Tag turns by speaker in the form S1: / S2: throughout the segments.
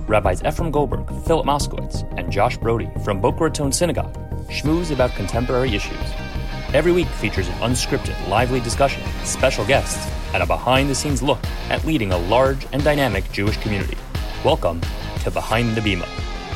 S1: Rabbis Ephraim Goldberg, Philip Moskowitz, and Josh Brody from Boca Raton Synagogue schmooze about contemporary issues. Every week features an unscripted, lively discussion, special guests, and a behind-the-scenes look at leading a large and dynamic Jewish community. Welcome to Behind the Bima.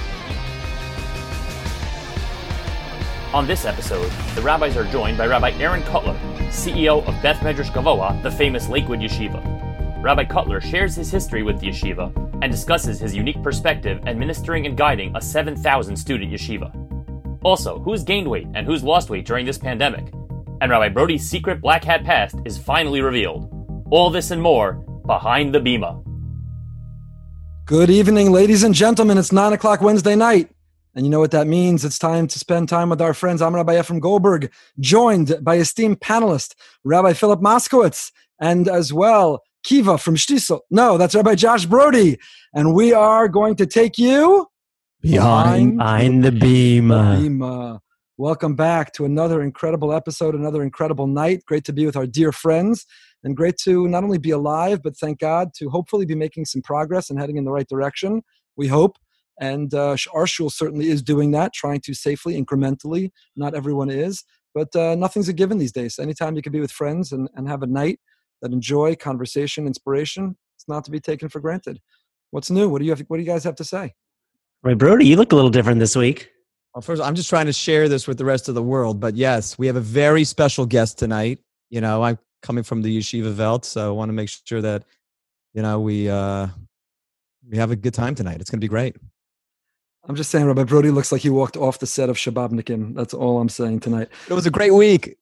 S1: On this episode, the rabbis are joined by Rabbi Aaron Kotler, CEO of Beth Medrash Gavoa, the famous Lakewood Yeshiva. Rabbi Kotler shares his history with the yeshiva and discusses his unique perspective administering and guiding a 7,000-student yeshiva. Also, who's gained weight and who's lost weight during this pandemic? And Rabbi Brody's secret black hat past is finally revealed. All this and more, Behind the Bima.
S2: Good evening, ladies and gentlemen. It's 9 o'clock Wednesday night. And you know what that means. It's time to spend time with our friends. I'm Rabbi Ephraim Goldberg, joined by esteemed panelist, Rabbi Philip Moskowitz, and as well, Kiva from Shtisel. No, that's Rabbi Josh Brody. And we are going to take you
S3: behind the Bima.
S2: Welcome back to another incredible episode, another incredible night. Great to be with our dear friends and great to not only be alive, but thank God to hopefully be making some progress and heading in the right direction, we hope. And our shul certainly is doing that, trying to safely, incrementally. Not everyone is, but nothing's a given these days. Anytime you can be with friends and have a night that enjoy conversation, inspiration, it's not to be taken for granted. What's new? What do you guys have to say?
S3: Right, Brody, you look a little different this week.
S4: Well, first, I'm just trying to share this with the rest of the world. But yes, we have a very special guest tonight. You know, I'm coming from the Yeshiva Welt, so I want to make sure that, you know, we have a good time tonight. It's going to be great.
S2: I'm just saying, Rabbi Brody looks like he walked off the set of Shababnikim. That's all I'm saying tonight.
S4: It was a great week.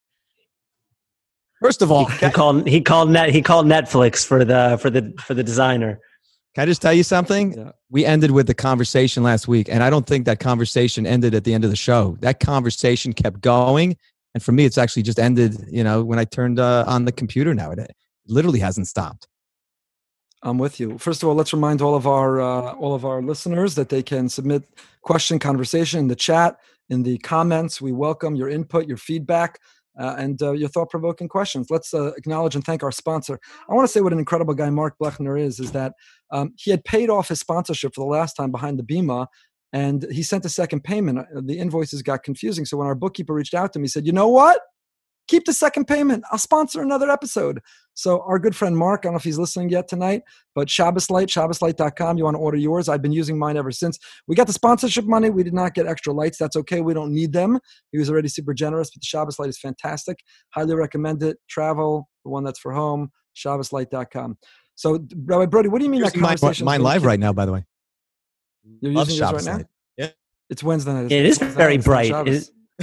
S4: First of all,
S3: he called Netflix for the designer.
S4: Can I just tell you something?
S2: Yeah.
S4: We ended with the conversation last week, and I don't think that conversation ended at the end of the show. That conversation kept going, and for me, it's actually just ended. You know, when I turned on the computer now, it literally hasn't stopped.
S2: I'm with you. First of all, let's remind all of our listeners that they can submit conversation in the chat, in the comments. We welcome your input, your feedback, and your thought-provoking questions. Let's acknowledge and thank our sponsor. I want to say what an incredible guy Mark Blechner is that he had paid off his sponsorship for the last time Behind the Bima, and he sent a second payment. The invoices got confusing, so when our bookkeeper reached out to him, he said, you know what? Keep the second payment. I'll sponsor another episode. So our good friend Mark, I don't know if he's listening yet tonight, but shabboslight.com. You want to order yours. I've been using mine ever since. We got the sponsorship money. We did not get extra lights. That's okay. We don't need them. He was already super generous, but the Shabbos Light is fantastic. Highly recommend it. Travel, the one that's for home, shabboslight.com. So Rabbi Brody, what do you mean that conversation?
S4: Mine live right now, by the way.
S2: You're
S4: Love
S2: using yours right
S4: Shabbos
S2: now?
S4: Light. Yeah.
S2: It's Wednesday night.
S3: It is very bright.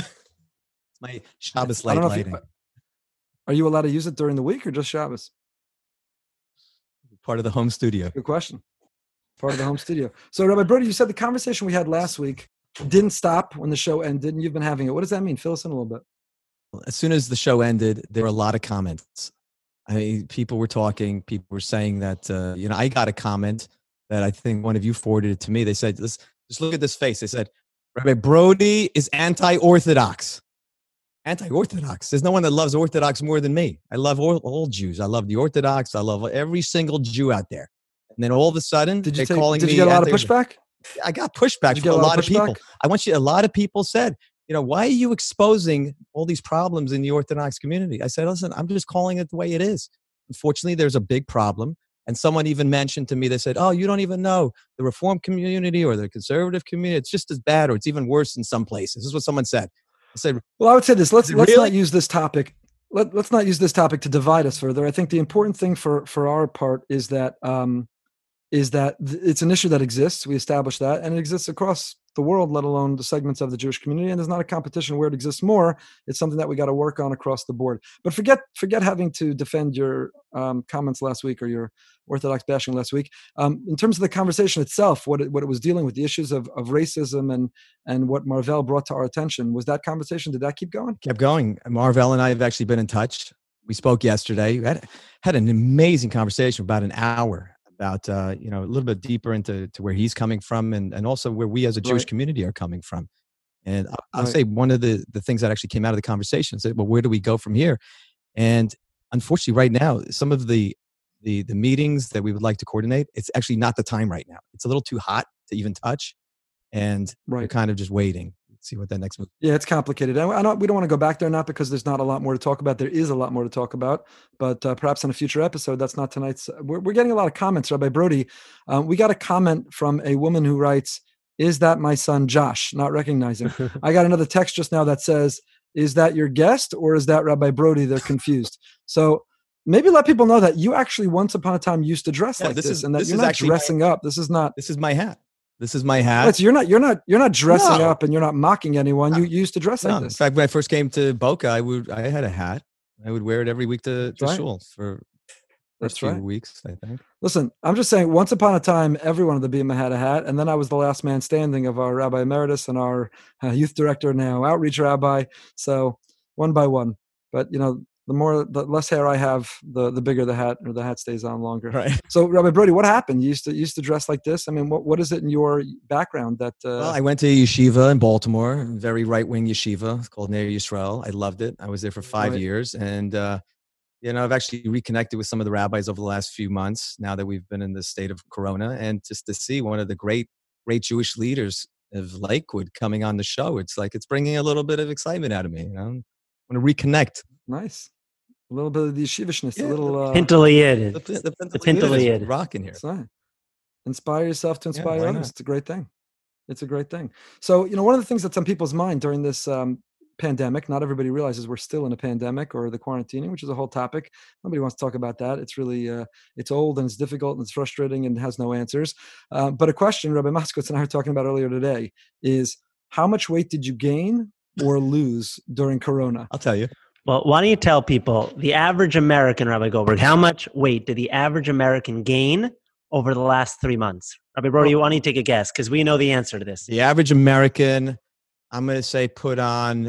S4: My Shabbos
S2: I don't know
S4: lighting.
S2: Are you allowed to use it during the week or just Shabbos?
S4: Part of the home studio.
S2: Good question. Part of the home studio. So, Rabbi Brody, you said the conversation we had last week didn't stop when the show ended, and you've been having it. What does that mean? Fill us in a little bit.
S4: As soon as the show ended, there were a lot of comments. I mean, people were talking. People were saying that, I got a comment that I think one of you forwarded it to me. They said, just look at this face. They said, Rabbi Brody is anti-Orthodox. Anti-Orthodox. There's no one that loves Orthodox more than me. I love all Jews. I love the Orthodox. I love every single Jew out there. And then all of a sudden,
S2: did you
S4: get a lot
S2: of pushback?
S4: I got pushback from a lot of people. A lot of people said, why are you exposing all these problems in the Orthodox community? I said, listen, I'm just calling it the way it is. Unfortunately, there's a big problem. And someone even mentioned to me, they said, oh, you don't even know the Reform community or the conservative community. It's just as bad or it's even worse in some places. This is what someone said. I said,
S2: well, I would say this. Let's not use this topic. Let's not use this topic to divide us further. I think the important thing for our part is that it's an issue that exists. We established that, and it exists across the world, let alone the segments of the Jewish community. And there's not a competition where it exists more. It's something that we got to work on across the board. But forget having to defend your comments last week or your Orthodox bashing last week. In terms of the conversation itself, what it was dealing with, the issues of racism and what Marvell brought to our attention, was that conversation, did that keep going?
S4: Kept going. Marvell and I have actually been in touch. We spoke yesterday. We had an amazing conversation for about an hour about, a little bit deeper into where he's coming from and also where we as a Jewish community are coming from. And I'll say one of the things that actually came out of the conversation said, well, where do we go from here? And unfortunately, right now, some of the meetings that we would like to coordinate, it's actually not the time right now. It's a little too hot. to even touch, and you're
S2: Right.
S4: kind of just waiting, see what that next move.
S2: Yeah, it's complicated. And we don't want to go back there, not because there's not a lot more to talk about. There is a lot more to talk about, but perhaps in a future episode, that's not tonight's. We're getting a lot of comments, Rabbi Brody. We got a comment from a woman who writes, "Is that my son Josh?" Not recognizing. I got another text just now that says, "Is that your guest or is that Rabbi Brody?" They're confused. So maybe let people know that you actually once upon a time used to dress like this, and that
S4: this
S2: you're
S4: is
S2: not
S4: actually
S2: dressing up. This is not.
S4: This is my hat. This is my hat.
S2: Right, so you're not dressing
S4: No.
S2: up and you're not mocking anyone. You used to dress
S4: No,
S2: like
S4: in
S2: this.
S4: fact, when I first came to Boca, I had a hat. I would wear it every week to
S2: right.
S4: shul for
S2: That's
S4: first few
S2: right.
S4: weeks, I think.
S2: Listen, I'm just saying, once upon a time, everyone at the Bima had a hat, and then I was the last man standing of our Rabbi Emeritus and our youth director, now outreach rabbi. So one by one. But the less hair I have, the bigger the hat, or the hat stays on longer.
S4: Right.
S2: So Rabbi Brody, what happened? You used to dress like this. I mean, what is it in your background that?
S4: Well, I went to yeshiva in Baltimore, very right-wing yeshiva called Ner Yisrael. I loved it. I was there for 5
S2: Right.
S4: years, and I've actually reconnected with some of the rabbis over the last few months. Now that we've been in the state of Corona, and just to see one of the great Jewish leaders of Lakewood coming on the show, it's bringing a little bit of excitement out of me. I want to reconnect.
S2: Nice. A little bit of the yeshivishness,
S4: Yeah,
S2: a little
S3: Pinteliid.
S4: The
S3: Pinteliid.
S4: is rocking here.
S2: That's right. Inspire yourself to inspire
S4: why
S2: others.
S4: not?
S2: It's a great thing. It's a great thing. So, one of the things that's on people's mind during this pandemic, not everybody realizes we're still in a pandemic or the quarantining, which is a whole topic. Nobody wants to talk about that. It's really, it's old and it's difficult and it's frustrating and has no answers. But a question Rabbi Moskowitz and I were talking about earlier today is, how much weight did you gain or lose during Corona?
S4: I'll tell you.
S3: Well, why don't you tell people, the average American, Rabbi Goldberg, how much weight did the average American gain over the last 3 months? Rabbi Brody, why don't you take a guess? Because we know the answer to this.
S4: The average American, I'm going to say, put on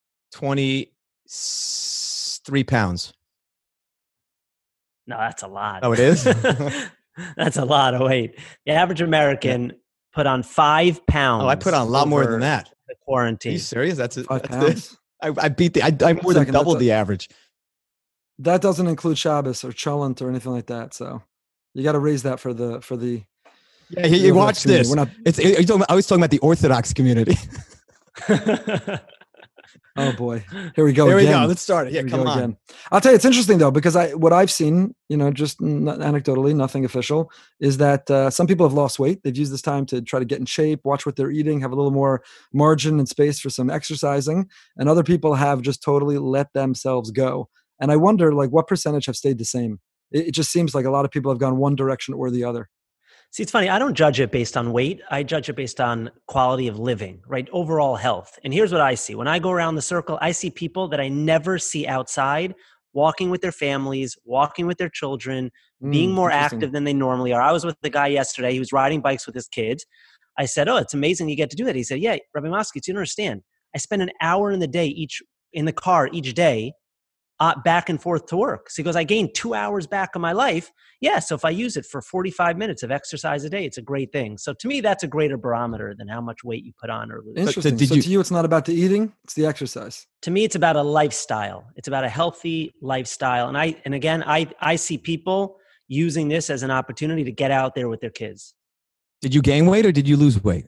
S4: 23 pounds.
S3: No, that's a lot.
S4: Oh, it is?
S3: That's a lot of weight. The average American put on 5 pounds.
S4: Oh, I put on a lot more
S3: over
S4: than that.
S3: the
S4: Are
S3: quarantine.
S4: you serious? That's
S2: 5
S4: it.
S2: pounds.
S4: I beat I more than
S2: Second,
S4: doubled
S2: that's
S4: the average.
S2: That doesn't include Shabbos or Cholent or anything like that. So you got to raise that for the.
S4: Yeah, you watch this.
S2: We're not.
S4: I was talking about the Orthodox community.
S2: Oh boy, here we go.
S4: There we
S2: again.
S4: go. Let's start it. Yeah,
S2: Here we
S4: come
S2: go
S4: on.
S2: again. I'll tell you, it's interesting though, because what I've seen, just anecdotally, nothing official, is that some people have lost weight. They've used this time to try to get in shape, watch what they're eating, have a little more margin and space for some exercising, and other people have just totally let themselves go. And I wonder, what percentage have stayed the same? It just seems like a lot of people have gone one direction or the other.
S3: See, it's funny. I don't judge it based on weight. I judge it based on quality of living, right? Overall health. And here's what I see. When I go around the circle, I see people that I never see outside, walking with their families, walking with their children, being more active than they normally are. I was with the guy yesterday. He was riding bikes with his kids. I said, "Oh, it's amazing you get to do that." He said, "Yeah, Rabbi Moskowitz, you don't understand. I spend an hour in the car each day, back and forth to work." So he goes, "I gained 2 hours back of my life." Yeah, so if I use it for 45 minutes of exercise a day, it's a great thing. So to me, that's a greater barometer than how much weight you put on or lose.
S2: Interesting. So to you, it's not about the eating; it's the exercise.
S3: To me, it's about a lifestyle. It's about a healthy lifestyle. And again, I see people using this as an opportunity to get out there with their kids.
S4: Did you gain weight or did you lose weight?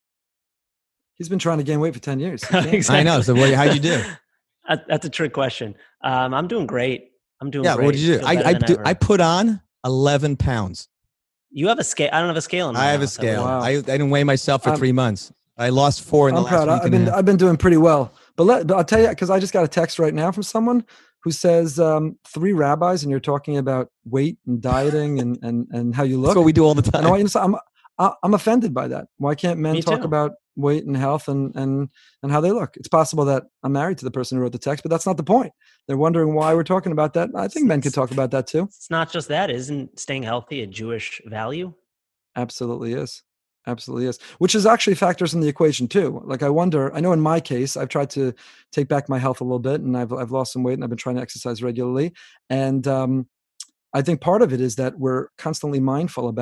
S2: He's been trying to gain weight for 10 years.
S3: Exactly.
S4: I know. So how'd you do?
S3: That's a trick question. I'm doing great. Great.
S4: What did you do? I put on 11 pounds.
S3: You have a scale. I don't have a scale in my
S4: I have a
S3: house.
S4: scale.
S2: Wow.
S4: I didn't weigh myself for 3 months. I lost 4 in the
S2: I'm
S4: last
S2: proud.
S4: week and a half.
S2: I've been doing pretty well. But I'll tell you, because I just got a text right now from someone who says 3 rabbis, and you're talking about weight and dieting and how you look.
S4: That's what we do all the time.
S2: And I'm offended by that. Why can't men
S3: Me
S2: talk
S3: too.
S2: about weight and health and how they look? It's possible that I'm married to the person who wrote the text, but that's not the point. They're wondering why we're talking about that. I think men could talk about that too.
S3: It's not just that. Isn't staying healthy a Jewish value?
S2: Absolutely is. Absolutely is. Which is actually factors in the equation too. I wonder, I know in my case, I've tried to take back my health a little bit and I've lost some weight and I've been trying to exercise regularly. And I think part of it is that we're constantly mindful about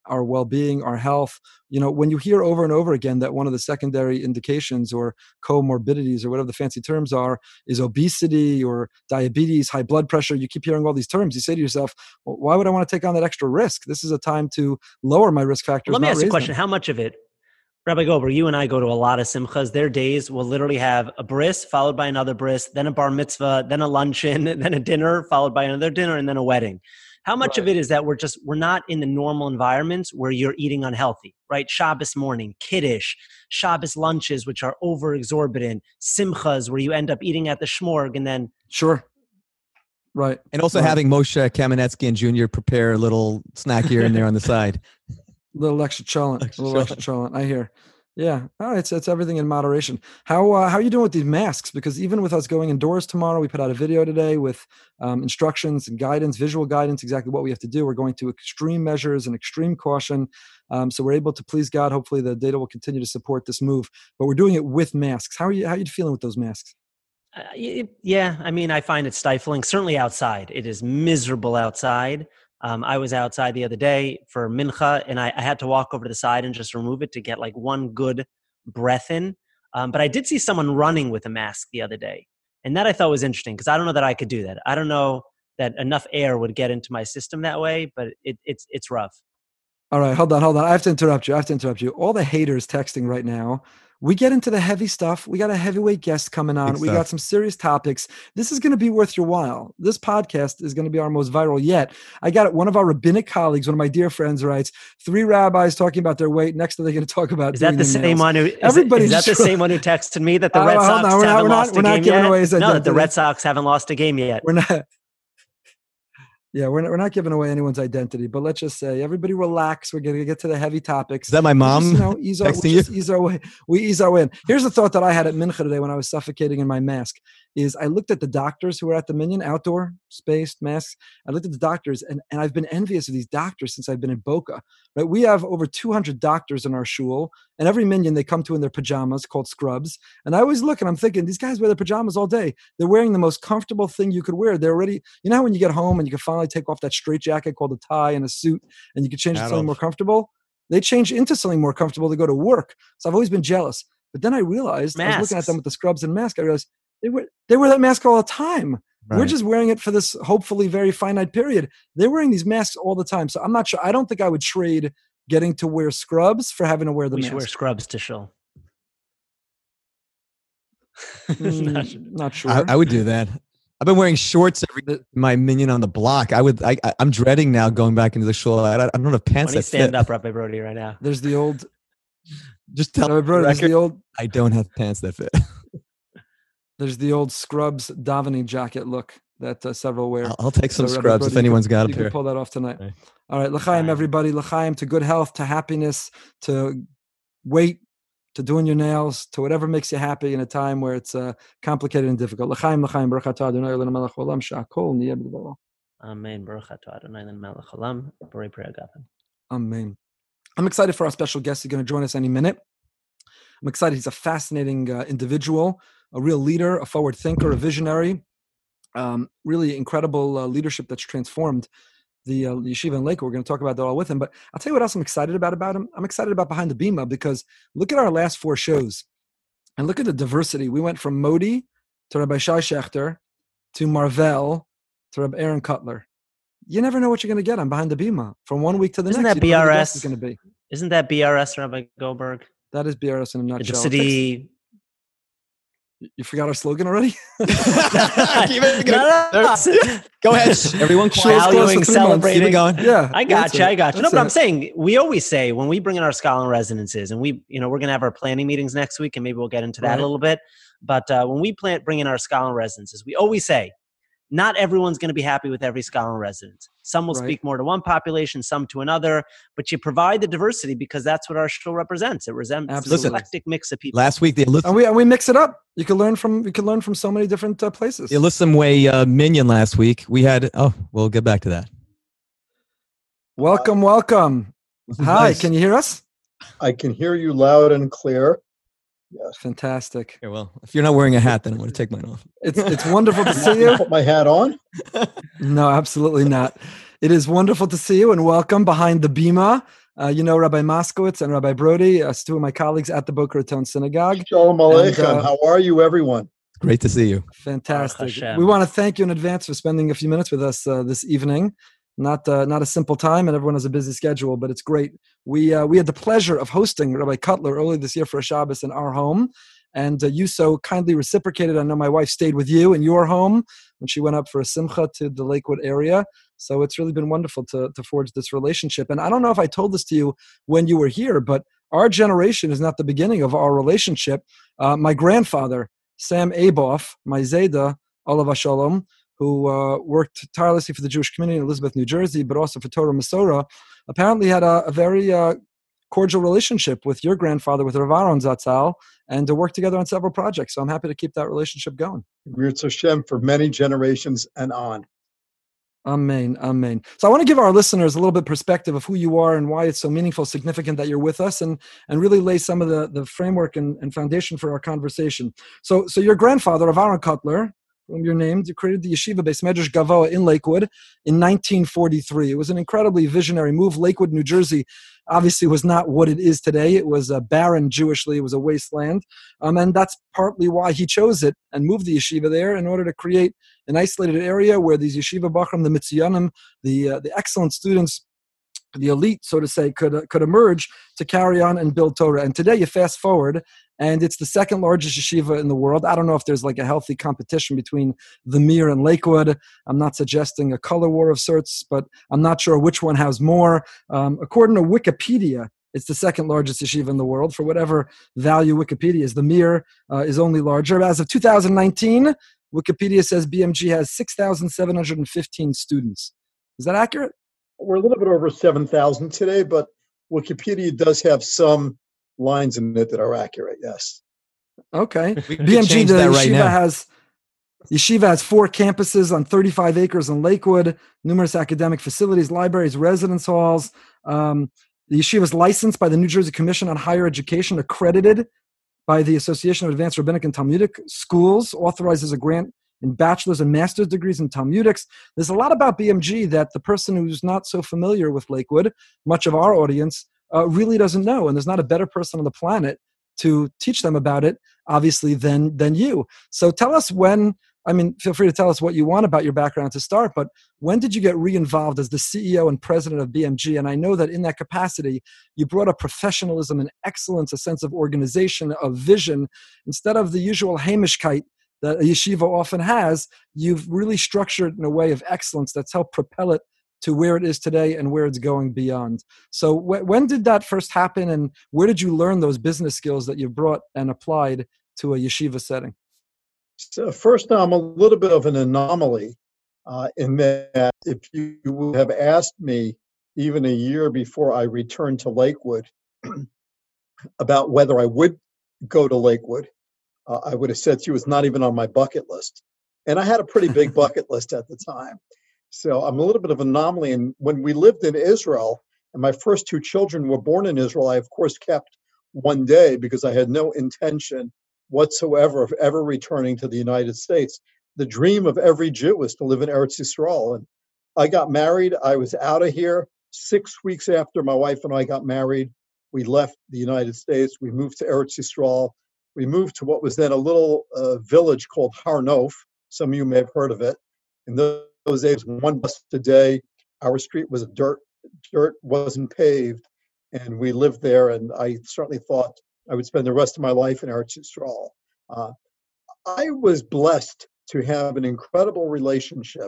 S2: our well-being, our health. When you hear over and over again that one of the secondary indications or comorbidities or whatever the fancy terms are is obesity or diabetes, high blood pressure, you keep hearing all these terms. You say to yourself, well, why would I want to take on that extra risk? This is a time to lower my risk factors.
S3: Let me ask you a question.
S2: Them.
S3: How much of it, Rabbi Goldberg, you and I go to a lot of simchas. Their days will literally have a bris followed by another bris, then a bar mitzvah, then a luncheon, then a dinner followed by another dinner, and then a wedding. How much of it is that we're not in the normal environments where you're eating unhealthy, right? Shabbos morning, Kiddush, Shabbos lunches, which are over exorbitant, simchas where you end up eating at the shmorg and then.
S2: Sure. Right.
S4: And also having Moshe Kamenetsky and Jr. prepare a little snack here and there on the side.
S2: Little extra cholent. I hear. Yeah, it's everything in moderation. How are you doing with these masks? Because even with us going indoors tomorrow, we put out a video today with instructions and guidance, visual guidance, exactly what we have to do. We're going to extreme measures and extreme caution. So we're able to, please God, hopefully the data will continue to support this move. But we're doing it with masks. How are you feeling with those masks?
S3: Yeah, I mean, I find it stifling. Certainly outside, it is miserable outside. I was outside the other day for mincha, and I had to walk over to the side and just remove it to get like one good breath in. But I did see someone running with a mask the other day, and that I thought was interesting because I don't know that I could do that. I don't know that enough air would get into my system that way, but it's rough.
S2: All right, hold on. I have to interrupt you. All the haters texting right now. We get into the heavy stuff. We got a heavyweight guest coming on. We got some serious topics. This is going to be worth your while. This podcast is going to be our most viral yet. I got it. One of our rabbinic colleagues, one of my dear friends, writes 3 rabbis talking about their weight. Next, they're going to talk about.
S3: Is that the same one who? Is that the same one who texted me that the Red Sox haven't lost a game yet? No, that the Red Sox haven't lost a game yet.
S2: We're not. Yeah, we're not giving away anyone's identity, but let's just say everybody relax. We're going to get to the heavy topics.
S4: Is that my mom?
S2: Ease our way. We ease our way in. Here's the thought that I had at Mincha today when I was suffocating in my mask is I looked at the doctors who were at the Minyan, outdoor, spaced masks. I looked at the doctors, and I've been envious of these doctors since I've been in Boca. Right? We have over 200 doctors in our shul, and every Minyan they come to in their pajamas called scrubs. And I always look, and I'm thinking, these guys wear their pajamas all day. They're wearing the most comfortable thing you could wear. They're already, how when you get home and you can finally take off that straight jacket called a tie and a suit, and you can change to something more comfortable? They change into something more comfortable to go to work. So I've always been jealous. But then I realized, I was looking at them with the scrubs and mask, I realized they wear that mask all the time. Right. We're just wearing it for this hopefully very finite period. They're wearing these masks all the time. So I'm not sure. I don't think I would trade getting to wear scrubs for having to wear the mask.
S3: We should wear scrubs to shul.
S2: Not sure.
S4: I would do that. I've been wearing shorts my Minyan on the block. I'm dreading now going back into the shul. I don't have pants that fit.
S3: Stand up, Rabbi Brody, right now.
S2: There's the old.
S4: Just tell
S2: Rabbi Brody, there's the old.
S4: I don't have pants that fit.
S2: There's the old scrubs davening jacket look that several wear.
S4: I'll take some scrubs Brody, if anyone's got a pair.
S2: You can pull that off tonight. Okay. All right, l'chaim, everybody. L'chaim to good health, to happiness, to weight, to doing your nails, to whatever makes you happy in a time where it's complicated and difficult. L'chaim, baruch atah Adonai Eloheinu melech haolam she'akol niyeh b'dvaro.
S3: Amen. Baruch atah Adonai Eloheinu melech haolam borei pri hagafen.
S2: Amen. I'm excited for our special guest. He's going to join us any minute. I'm excited. He's a fascinating individual, a real leader, a forward thinker, a visionary, really incredible leadership that's transformed the yeshiva in Lakewood. We're going to talk about that all with him. But I'll tell you what else I'm excited about him. I'm excited about Behind the Bima because look at our last 4 shows and look at the diversity. We went from Modi to Rabbi Shai Shechter to Marvell to Rabbi Aaron Cutler. You never know what you're going to get on Behind the Bima from one week to the
S3: next.
S2: Isn't
S3: that BRS? Going to be. Isn't that BRS, Rabbi Goldberg?
S2: That is BRS in a nutshell.
S3: Diversity.
S2: You forgot our slogan already?
S4: Go ahead. Everyone
S3: valuing, celebrating.
S4: Keep it going.
S2: Yeah.
S3: I got you. No, but I'm saying, we always say when we bring in our scholar residences and we're going to have our planning meetings next week and maybe we'll get into that a little bit. But when we bring in our scholar residences, we always say, not everyone's going to be happy with every scholar residence. Some will speak more to one population, some to another, but you provide the diversity because that's what our shul represents. It represents an eclectic mix of people.
S4: Last week,
S2: and we mix it up. You can learn from so many different places.
S4: The Alyssum Way Minyan last week. We had, we'll get back to that.
S2: Welcome. Hi, nice. Can you hear us?
S5: I can hear you loud and clear. Yes.
S2: Fantastic.
S4: Okay, well, if you're not wearing a hat, then I'm going to take mine off.
S2: It's wonderful to see you.
S5: Put my hat on?
S2: No, absolutely not. It is wonderful to see you and welcome behind the Bima. You know Rabbi Moskowitz and Rabbi Brody, two of my colleagues at the Boca Raton Synagogue.
S5: Shalom Aleichem. How are you, everyone?
S4: Great to see you.
S2: Fantastic. We want to thank you in advance for spending a few minutes with us this evening. Not a simple time, and everyone has a busy schedule, but it's great. We had the pleasure of hosting Rabbi Cutler earlier this year for a Shabbos in our home, and you so kindly reciprocated. I know my wife stayed with you in your home when she went up for a simcha to the Lakewood area. So it's really been wonderful to forge this relationship. And I don't know if I told this to you when you were here, but our generation is not the beginning of our relationship. My grandfather, Sam Aboff, my Zayda, Olav Shalom, who worked tirelessly for the Jewish community in Elizabeth, New Jersey, but also for Torah Masorah, apparently had a very cordial relationship with your grandfather, with Rav Aaron Zatzal, and to work together on several projects. So I'm happy to keep that relationship going.
S5: Mirz Hashem for many generations and on.
S2: Amen, amen. So I want to give our listeners a little bit perspective of who you are and why it's so meaningful, significant that you're with us, and really lay some of the framework and foundation for our conversation. So your grandfather, Rav Aaron Cutler, whom you're named, you created the Yeshiva Beis Medrash Gavoa in Lakewood in 1943. It was an incredibly visionary move. Lakewood, New Jersey, obviously was not what it is today. It was barren Jewishly. It was a wasteland. And that's partly why he chose it and moved the yeshiva there in order to create an isolated area where these yeshiva bachram, the mitziyanim, the excellent students, the elite, so to say, could emerge to carry on and build Torah. And today you fast forward, and it's the second largest yeshiva in the world. I don't know if there's like a healthy competition between the Mir and Lakewood. I'm not suggesting a color war of sorts, but I'm not sure which one has more. According to Wikipedia, it's the second largest yeshiva in the world. For whatever value Wikipedia is, the Mir is only larger. As of 2019, Wikipedia says BMG has 6,715 students. Is that accurate?
S5: We're a little bit over 7,000 today, but Wikipedia does have some lines in it that are accurate, yes.
S2: Okay. BMG, the yeshiva has 4 campuses on 35 acres in Lakewood, numerous academic facilities, libraries, residence halls. The yeshiva is licensed by the New Jersey Commission on Higher Education, accredited by the Association of Advanced Rabbinic and Talmudic Schools, authorizes a grant in bachelor's and master's degrees in Talmudics. There's a lot about BMG that the person who's not so familiar with Lakewood, much of our audience, really doesn't know. And there's not a better person on the planet to teach them about it, obviously, than you. So tell us feel free to tell us what you want about your background to start, but when did you get re-involved as the CEO and president of BMG? And I know that in that capacity, you brought up professionalism and excellence, a sense of organization, of vision. Instead of the usual Hamishkeit that a yeshiva often has, you've really structured in a way of excellence that's helped propel it to where it is today and where it's going beyond. So when did that first happen, and where did you learn those business skills that you brought and applied to a yeshiva setting?
S5: So first, I'm a little bit of an anomaly in that if you would have asked me even a year before I returned to Lakewood about whether I would go to Lakewood, I would have said to you it's not even on my bucket list. And I had a pretty big bucket list at the time. So I'm a little bit of an anomaly. And when we lived in Israel, and my first 2 children were born in Israel, I, of course, kept one day because I had no intention whatsoever of ever returning to the United States. The dream of every Jew is to live in Eretz Yisrael. And I got married. I was out of here 6 weeks after my wife and I got married. We left the United States. We moved to Eretz Yisrael. We moved to what was then a little village called Har Nof. Some of you may have heard of it. In those days, 1 bus a day. Our street was dirt wasn't paved, and we lived there. And I certainly thought I would spend the rest of my life in Eretz Yisrael. I was blessed to have an incredible relationship,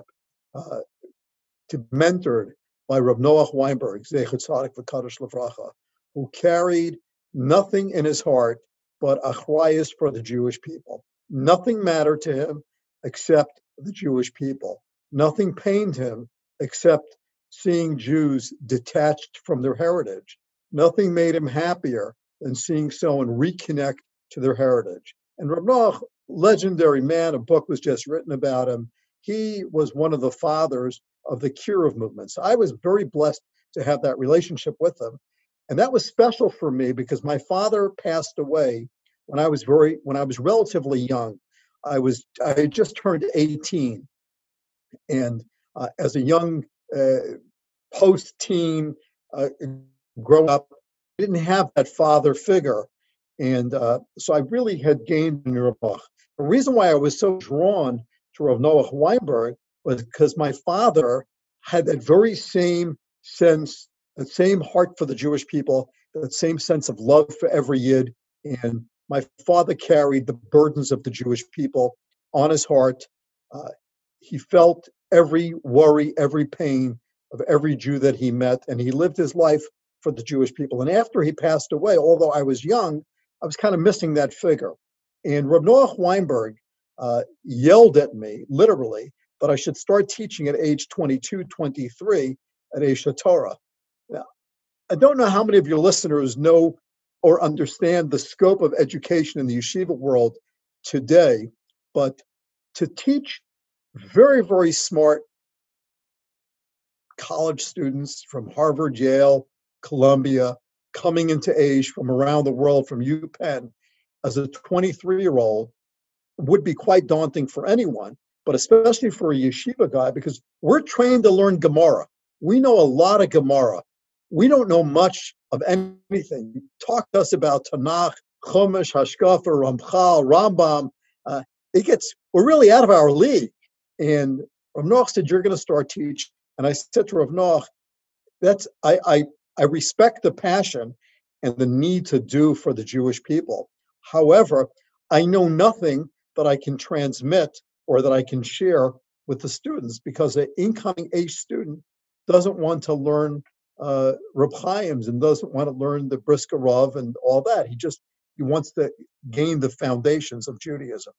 S5: mentored by Rav Noach Weinberg, Zecher Tzadik V'Kadosh Livracha, who carried nothing in his heart but achrayus for the Jewish people. Nothing mattered to him except the Jewish people. Nothing pained him except seeing Jews detached from their heritage. Nothing made him happier than seeing someone reconnect to their heritage. And Rav Noach, legendary man, a book was just written about him. He was one of the fathers of the Kiruv movement. So I was very blessed to have that relationship with him. And that was special for me because my father passed away when I was relatively young. I had just turned 18. And as a young post-teen, growing up, didn't have that father figure. And so I really had gained in Rav Noach. The reason why I was so drawn to Rav Noach Weinberg was because my father had that very same sense, that same heart for the Jewish people, that same sense of love for every Yid. And my father carried the burdens of the Jewish people on his heart. He felt every worry, every pain of every Jew that he met, and he lived his life for the Jewish people. And after he passed away, although I was young, I was kind of missing that figure. And Rav Noach Weinberg yelled at me, literally, that I should start teaching at age 22, 23 at Aish Torah. Now, I don't know how many of your listeners know or understand the scope of education in the yeshiva world today, but to teach very, very smart college students from Harvard, Yale, Columbia, coming into Aish from around the world, from UPenn, as a 23-year-old would be quite daunting for anyone, but especially for a yeshiva guy, because we're trained to learn Gemara. We know a lot of Gemara. We don't know much of anything. Talk to us about Tanakh, Chumash, Hashkafa, Ramchal, Rambam. We're really out of our league. And Rav Noach said, you're going to start teaching. And I said to Rav Noach, I respect the passion and the need to do for the Jewish people. However, I know nothing that I can transmit or that I can share with the students, because an incoming Aish student doesn't want to learn Reb Chaim's and doesn't want to learn the Brisker Rav and all that. He wants to gain the foundations of Judaism.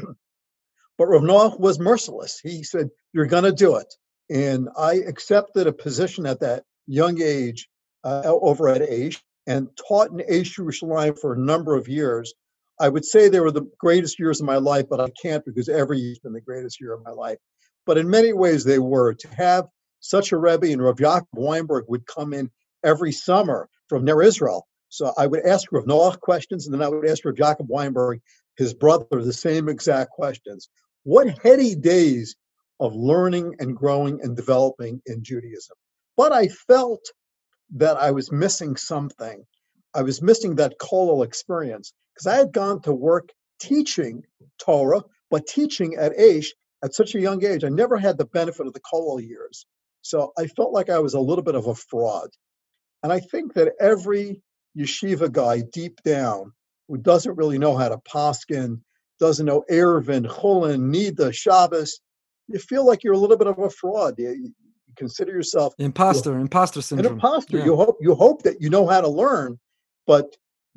S5: But Rav Noach was merciless. He said, you're going to do it. And I accepted a position at that young age over at Aish and taught in Aish Yerushalayim for a number of years. I would say they were the greatest years of my life, but I can't, because every year's been the greatest year of my life. But in many ways they were. To have such a Rebbe, and Rav Yaakov Weinberg would come in every summer from Ner Israel. So I would ask Rav Noach questions, and then I would ask Rav Yaakov Weinberg, his brother, the same exact questions. What heady days of learning and growing and developing in Judaism. But I felt that I was missing something. I was missing that kollel experience, because I had gone to work teaching Torah, but teaching at Aish at such a young age. I never had the benefit of the kollel years. So I felt like I was a little bit of a fraud. And I think that every yeshiva guy deep down who doesn't really know how to paskin, doesn't know Eruvin, Chulin, Nida, Shabbos, you feel like you're a little bit of a fraud. You consider yourself
S2: imposter syndrome.
S5: An imposter.
S2: Yeah.
S5: You hope that you know how to learn, but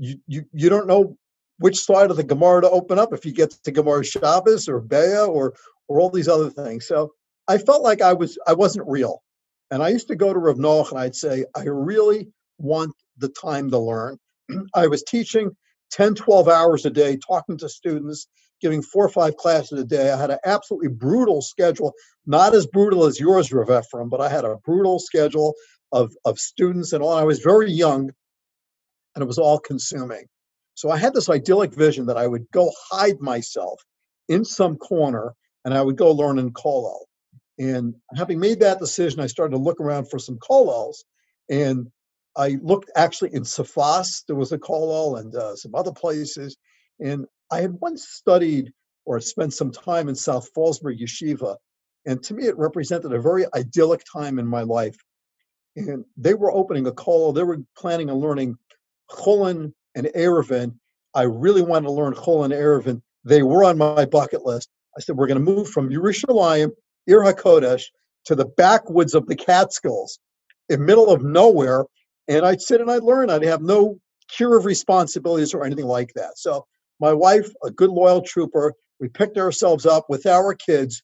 S5: you don't know which side of the Gemara to open up, if you get to Gemara Shabbos or Be'ah or all these other things. So I felt like I wasn't real. And I used to go to Rav Noach and I'd say, I really want the time to learn. I was teaching 10, 12 hours a day, talking to students, giving 4 or 5 classes a day. I had an absolutely brutal schedule, not as brutal as yours, Rav Ephraim, but I had a brutal schedule of students and all. I was very young, and it was all consuming. So I had this idyllic vision that I would go hide myself in some corner and I would go learn in kollel. And having made that decision, I started to look around for some kollels, and I looked actually in Safas. There was a kollel, and some other places. And I had once studied or spent some time in South Fallsburg Yeshiva, and to me it represented a very idyllic time in my life. And they were opening a kollel. They were planning on learning Chulin and Eruvin. I really wanted to learn Chulin and Eruvin. They were on my bucket list. I said, we're going to move from Yerushalayim, Ir HaKodesh, to the backwoods of the Catskills, in middle of nowhere. And I'd sit and I'd learn. I'd have no cure of responsibilities or anything like that. So my wife, a good loyal trooper, we picked ourselves up with our kids.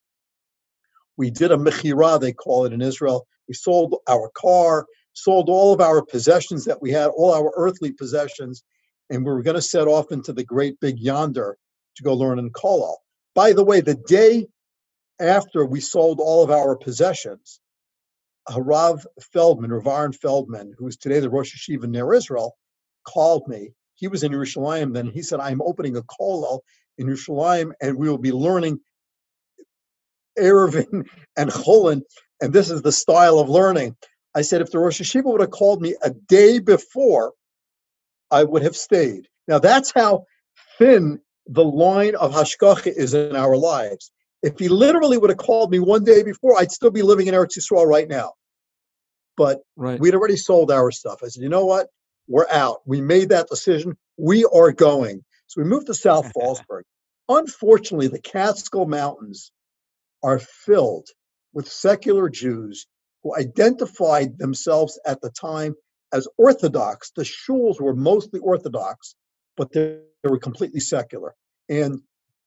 S5: We did a mechira, they call it in Israel. We sold our car, sold all of our possessions that we had, all our earthly possessions, and we were going to set off into the great big yonder to go learn in kollel. By the way, the day after we sold all of our possessions, Rav Feldman, Rav Aaron Feldman, who is today the Rosh Yeshiva Ner Israel, called me. He was in Yerushalayim then. He said, I'm opening a kollel in Yerushalayim, and we will be learning Eruvin and Chulin, and this is the style of learning. I said, if the Rosh Yeshiva would have called me a day before, I would have stayed. Now, that's how thin the line of hashgacha is in our lives. If he literally would have called me one day before, I'd still be living in Eretz Yisrael right now. But we'd already sold our stuff. I said, you know what? We're out. We made that decision. We are going. So we moved to South Fallsburg. Unfortunately, the Catskill Mountains are filled with secular Jews who identified themselves at the time as Orthodox. The shuls were mostly Orthodox, but they were completely secular. And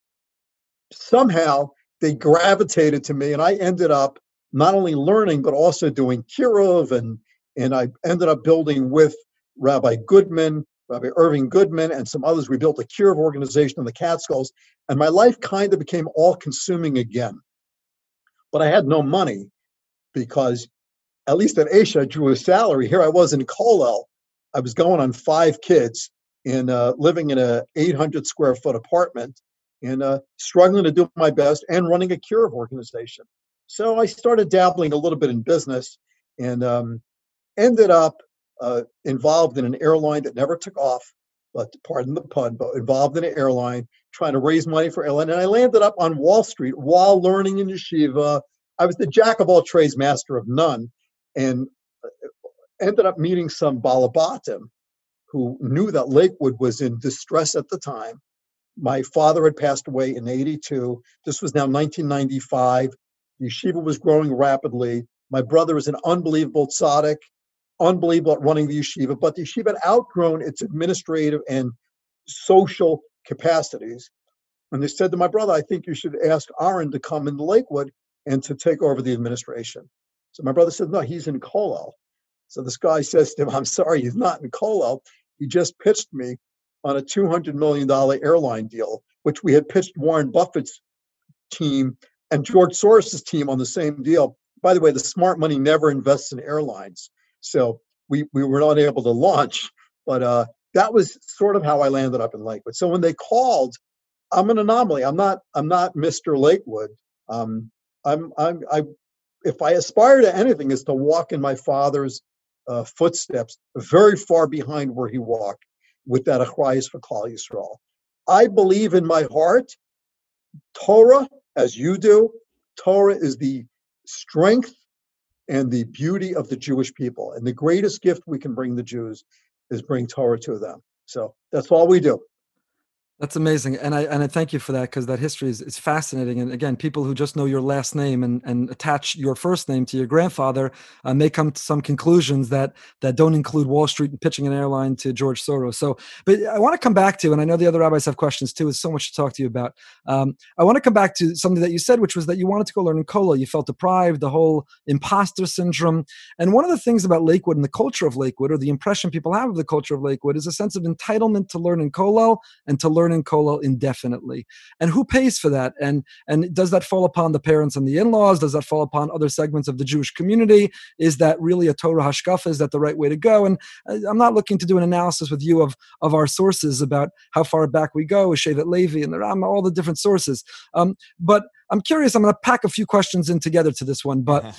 S5: somehow they gravitated to me, and I ended up not only learning, but also doing kiruv, and I ended up building with Rabbi Goodman, Rabbi Irving Goodman, and some others. We built a kiruv organization in the Catskills, and my life kind of became all-consuming again. But I had no money because, at least at Aisha, I drew a salary. Here I was in Kollel. I was going on 5 kids and living in a 800 square foot apartment and struggling to do my best and running a kiruv organization. So I started dabbling a little bit in business and ended up involved in an airline that never took off, but pardon the pun, but involved in an airline trying to raise money for airline. And I landed up on Wall Street while learning in yeshiva. I was the jack of all trades, master of none, and ended up meeting some Balabatim who knew that Lakewood was in distress at the time. My father had passed away in 82. This was now 1995. The yeshiva was growing rapidly. My brother is an unbelievable tzaddik, unbelievable at running the yeshiva, but the yeshiva had outgrown its administrative and social capacities. And they said to my brother, I think you should ask Aaron to come into Lakewood and to take over the administration. So my brother said, no, he's in Kollel. So this guy says to him, I'm sorry, he's not in Kollel. He just pitched me on a $200 million airline deal, which we had pitched Warren Buffett's team and George Soros' team on the same deal. By the way, the smart money never invests in airlines. So we were not able to launch, but that was sort of how I landed up in Lakewood. So when they called, I'm an anomaly. I'm not Mr. Lakewood. If I aspire to anything, is to walk in my father's footsteps, very far behind where he walked, with that achrayus for Klal Yisrael. I believe in my heart, Torah, as you do, Torah is the strength and the beauty of the Jewish people. And the greatest gift we can bring the Jews is bring Torah to them. So that's all we do.
S2: That's amazing. And I thank you for that, because that history is fascinating. And again, people who just know your last name and attach your first name to your grandfather may come to some conclusions that don't include Wall Street and pitching an airline to George Soros. So, but I want to come back to, and I know the other rabbis have questions too, there's so much to talk to you about. I want to come back to something that you said, which was that you wanted to go learn in Kollel. You felt deprived, the whole imposter syndrome. And one of the things about Lakewood and the culture of Lakewood, or the impression people have of the culture of Lakewood, is a sense of entitlement to learn in Kollel and to learn in Kollel indefinitely. And who pays for that? And does that fall upon the parents and the in-laws? Does that fall upon other segments of the Jewish community? Is that really a Torah hashkafa? Is that the right way to go? And I'm not looking to do an analysis with you of our sources about how far back we go with Shevet Levi and the Rambam, all the different sources. But I'm curious, I'm going to pack a few questions in together to this one. But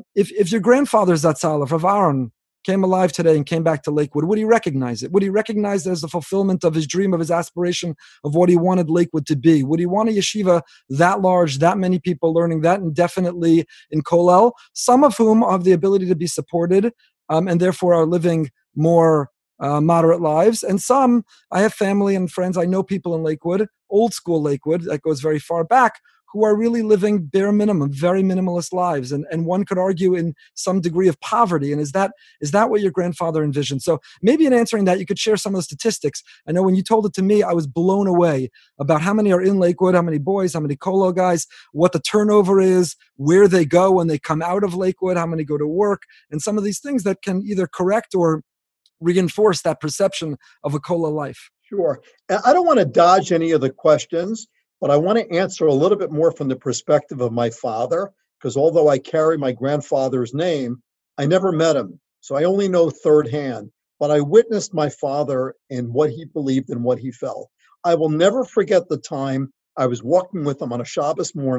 S2: if your grandfather, Zatzal, if Rav Aaron, came alive today and came back to Lakewood, would he recognize it? Would he recognize it as the fulfillment of his dream, of his aspiration, of what he wanted Lakewood to be? Would he want a yeshiva that large, that many people learning that indefinitely in Kollel, some of whom have the ability to be supported and therefore are living more moderate lives? And some, I have family and friends, I know people in Lakewood, old school Lakewood, that goes very far back, who are really living bare minimum, very minimalist lives. And one could argue in some degree of poverty. And is that what your grandfather envisioned? So maybe in answering that, you could share some of the statistics. I know when you told it to me, I was blown away about how many are in Lakewood, how many boys, how many Kollel guys, what the turnover is, where they go when they come out of Lakewood, how many go to work, and some of these things that can either correct or reinforce that perception of a Kollel life.
S5: Sure. I don't want to dodge any of the questions, but I want to answer a little bit more from the perspective of my father, because although I carry my grandfather's name, I never met him. So I only know third hand, but I witnessed my father and what he believed and what he felt. I will never forget the time I was walking with him on a Shabbos morning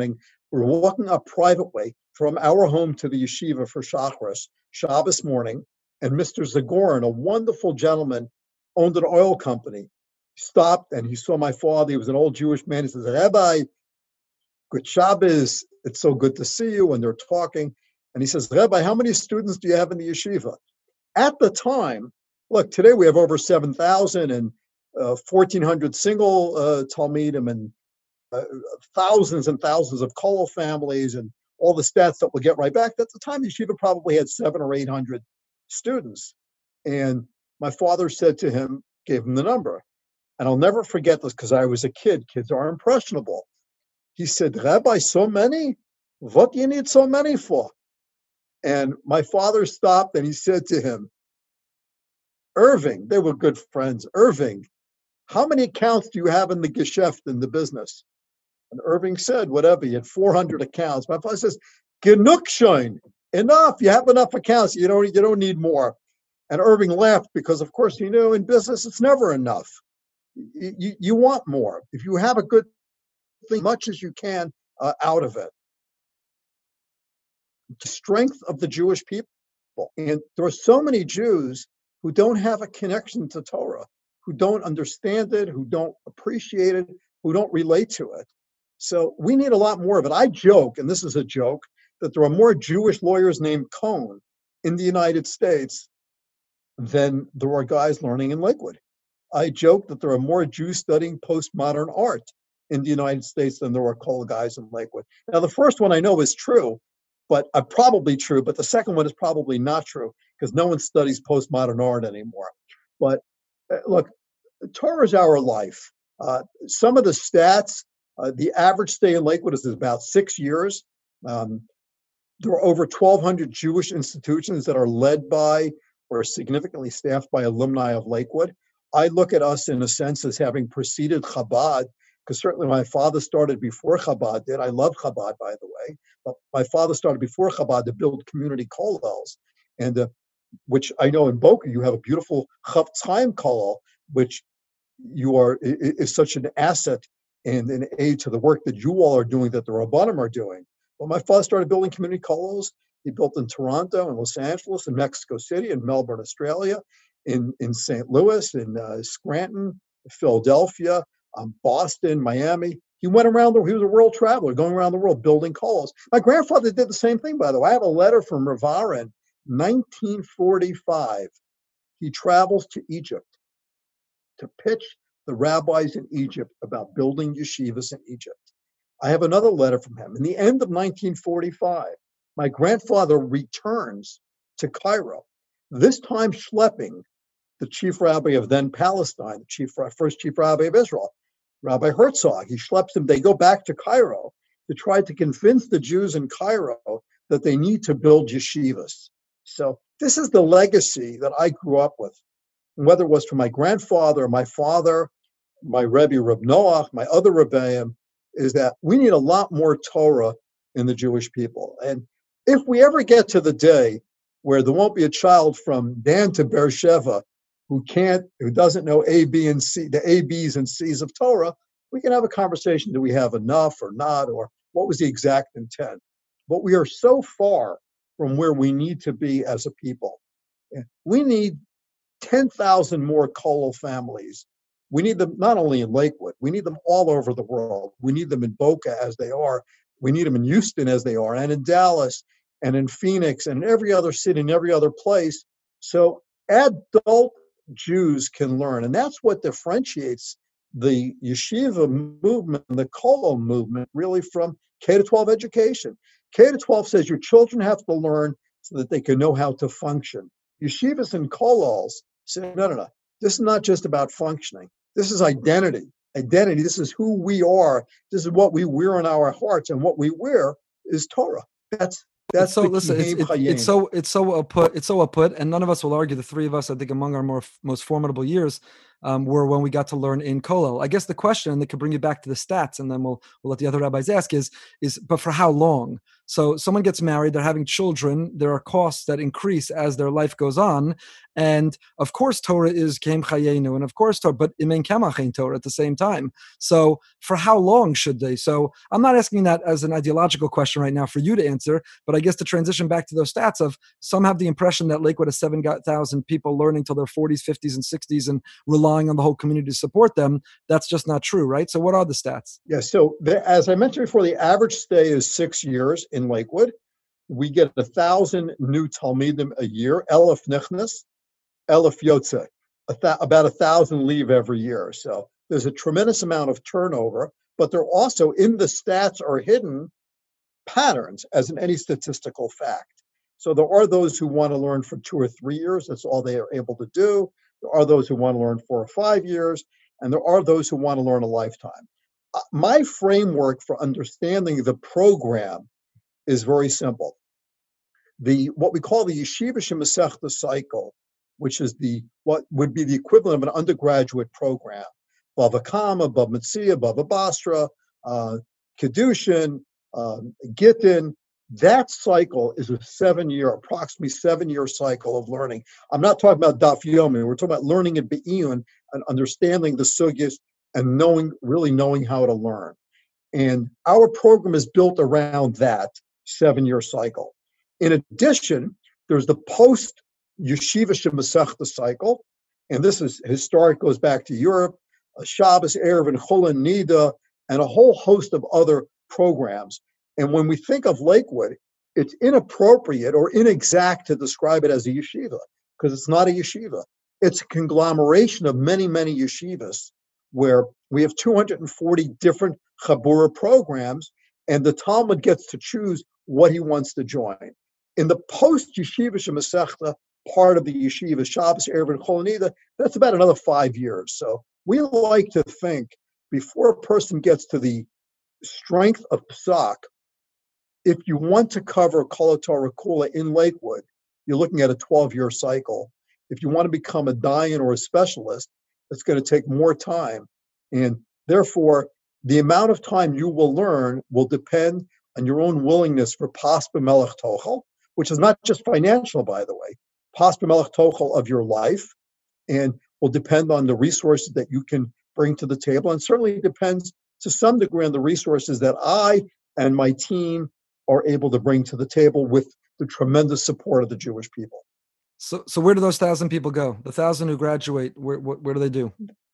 S5: We're walking up private way from our home to the yeshiva for Shacharis, Shabbos morning, and Mr. Zagorin, a wonderful gentleman, owned an oil company, stopped and he saw my father. He was an old Jewish man. He says, Rabbi, good Shabbos. It's so good to see you. And they're talking. And he says, Rabbi, how many students do you have in the yeshiva? At the time, look, today we have over 7,000 and 1,400 single Talmidim and thousands and thousands of kollel families and all the stats that we'll get right back. At the time, yeshiva probably had 700 or 800 students. And my father said to him, gave him the number. And I'll never forget this because I was a kid. Kids are impressionable. He said, Rabbi, so many? What do you need so many for? And my father stopped and he said to him, Irving, they were good friends. Irving, how many accounts do you have in the geschäft, in the business? And Irving said, whatever, he had 400 accounts. My father says, genug schon, enough. You have enough accounts. You don't need more. And Irving laughed because, of course, he knew in business it's never enough. You want more. If you have a good thing, much as you can out of it. The strength of the Jewish people. And there are so many Jews who don't have a connection to Torah, who don't understand it, who don't appreciate it, who don't relate to it. So we need a lot more of it. I joke, and this is a joke, that there are more Jewish lawyers named Cohn in the United States than there are guys learning in Lakewood. I joke that there are more Jews studying postmodern art in the United States than there are kollel guys in Lakewood. Now, the first one I know is true, but probably true, but the second one is probably not true because no one studies postmodern art anymore. But look, Torah is our life. Some of the stats, the average stay in Lakewood is about 6 years. There are over 1,200 Jewish institutions that are led by or significantly staffed by alumni of Lakewood. I look at us in a sense as having preceded Chabad, because certainly my father started before Chabad did. I love Chabad, by the way, but my father started before Chabad to build community kollels, and which I know in Boca you have a beautiful Chafetz Chaim kollel, which is such an asset and an aid to the work that you all are doing, that the Rabbanim are doing. But my father started building community kollels. He built in Toronto, in Los Angeles, in Mexico City, in Melbourne, Australia, in St. Louis, in Scranton, Philadelphia, Boston, Miami. He went around, he was a world traveler, going around the world building kollels. My grandfather did the same thing, by the way. I have a letter from Rav Aaron, 1945. He travels to Egypt to pitch the rabbis in Egypt about building yeshivas in Egypt. I have another letter from him. In the end of 1945, my grandfather returns to Cairo, this time schlepping the chief rabbi of then Palestine, the first chief rabbi of Israel, Rabbi Herzog. He schleps him. They go back to Cairo to try to convince the Jews in Cairo that they need to build yeshivas. So this is the legacy that I grew up with. And whether it was from my grandfather, my father, my Rebbe Reb Noach, my other Rebbeim, is that we need a lot more Torah in the Jewish people. And if we ever get to the day where there won't be a child from Dan to Beersheba who doesn't know A, B, and C, the A, B's, and C's of Torah, we can have a conversation. Do we have enough or not? Or what was the exact intent? But we are so far from where we need to be as a people. We need 10,000 more kollel families. We need them not only in Lakewood, we need them all over the world. We need them in Boca as they are. We need them in Houston as they are, and in Dallas, and in Phoenix, and in every other city, and every other place. So adult Jews can learn. And that's what differentiates the yeshiva movement and the kollel movement really from K-12 education. K-12 says your children have to learn so that they can know how to function. Yeshivas and kollels say, no. This is not just about functioning. This is identity. This is who we are. This is what we wear in our hearts, and what we wear is Torah. That's
S2: so. Listen, it's so well put, and none of us will argue. The three of us, I think, among our most formidable years, were when we got to learn in Kollel. I guess the question that could bring you back to the stats, and then we'll let the other rabbis ask is but for how long? So someone gets married, they're having children, there are costs that increase as their life goes on. And of course, Torah is Kem Chayenu, and of course, Torah, but Imen Kamach Ein Torah at the same time. So for how long should they? So I'm not asking that as an ideological question right now for you to answer, but I guess to transition back to those stats of some have the impression that Lakewood has 7,000 people learning till their 40s, 50s, and 60s and relying on the whole community to support them. That's just not true, right? So what are the stats?
S5: Yeah, so as I mentioned before, the average stay is 6 years in Lakewood. We get 1,000 new Talmidim a year, Elef Nichnas, Elef Yotze. About 1,000 leave every year. So there's a tremendous amount of turnover, but there also in the stats are hidden patterns, as in any statistical fact. So there are those who want to learn for 2 or 3 years. That's all they are able to do. There are those who want to learn 4 or 5 years, and there are those who want to learn a lifetime. My framework for understanding the program is very simple. What we call the Yeshiva Shemesechta cycle, which is what would be the equivalent of an undergraduate program, Bava Kama, Bava Metzia, Bava Basra, Kedushin, Gittin. That cycle is approximately 7-year cycle of learning. I'm not talking about Daf Yomi. We're talking about learning in Be'iyun and understanding the sugyas and really knowing how to learn. And our program is built around that 7-year cycle. In addition, there's the post Yeshiva Shemesechta cycle, and this is historic, goes back to Europe, Shabbos, Erev, and Chol and Nida, and a whole host of other programs. And when we think of Lakewood, it's inappropriate or inexact to describe it as a yeshiva, because it's not a yeshiva. It's a conglomeration of many, many yeshivas, where we have 240 different Chabura programs, and the Talmud gets to choose what he wants to join. In the post-Yeshiva Shemesechta part of the yeshiva, Shabbos, Erev, and Chol Nida, that's about another 5 years. So we like to think, before a person gets to the strength of Psak, if you want to cover Kol HaTorah Kula in Lakewood, you're looking at a 12-year cycle. If you want to become a dayan or a specialist, it's going to take more time. And therefore, the amount of time you will learn will depend on your own willingness for Pas B'Melech Tochel, which is not just financial, by the way, Pas B'Melech Tochel of your life, and will depend on the resources that you can bring to the table, and certainly depends to some degree on the resources that I and my team are able to bring to the table with the tremendous support of the Jewish people.
S2: So where do those 1,000 people go? The 1,000 who graduate, where do they do?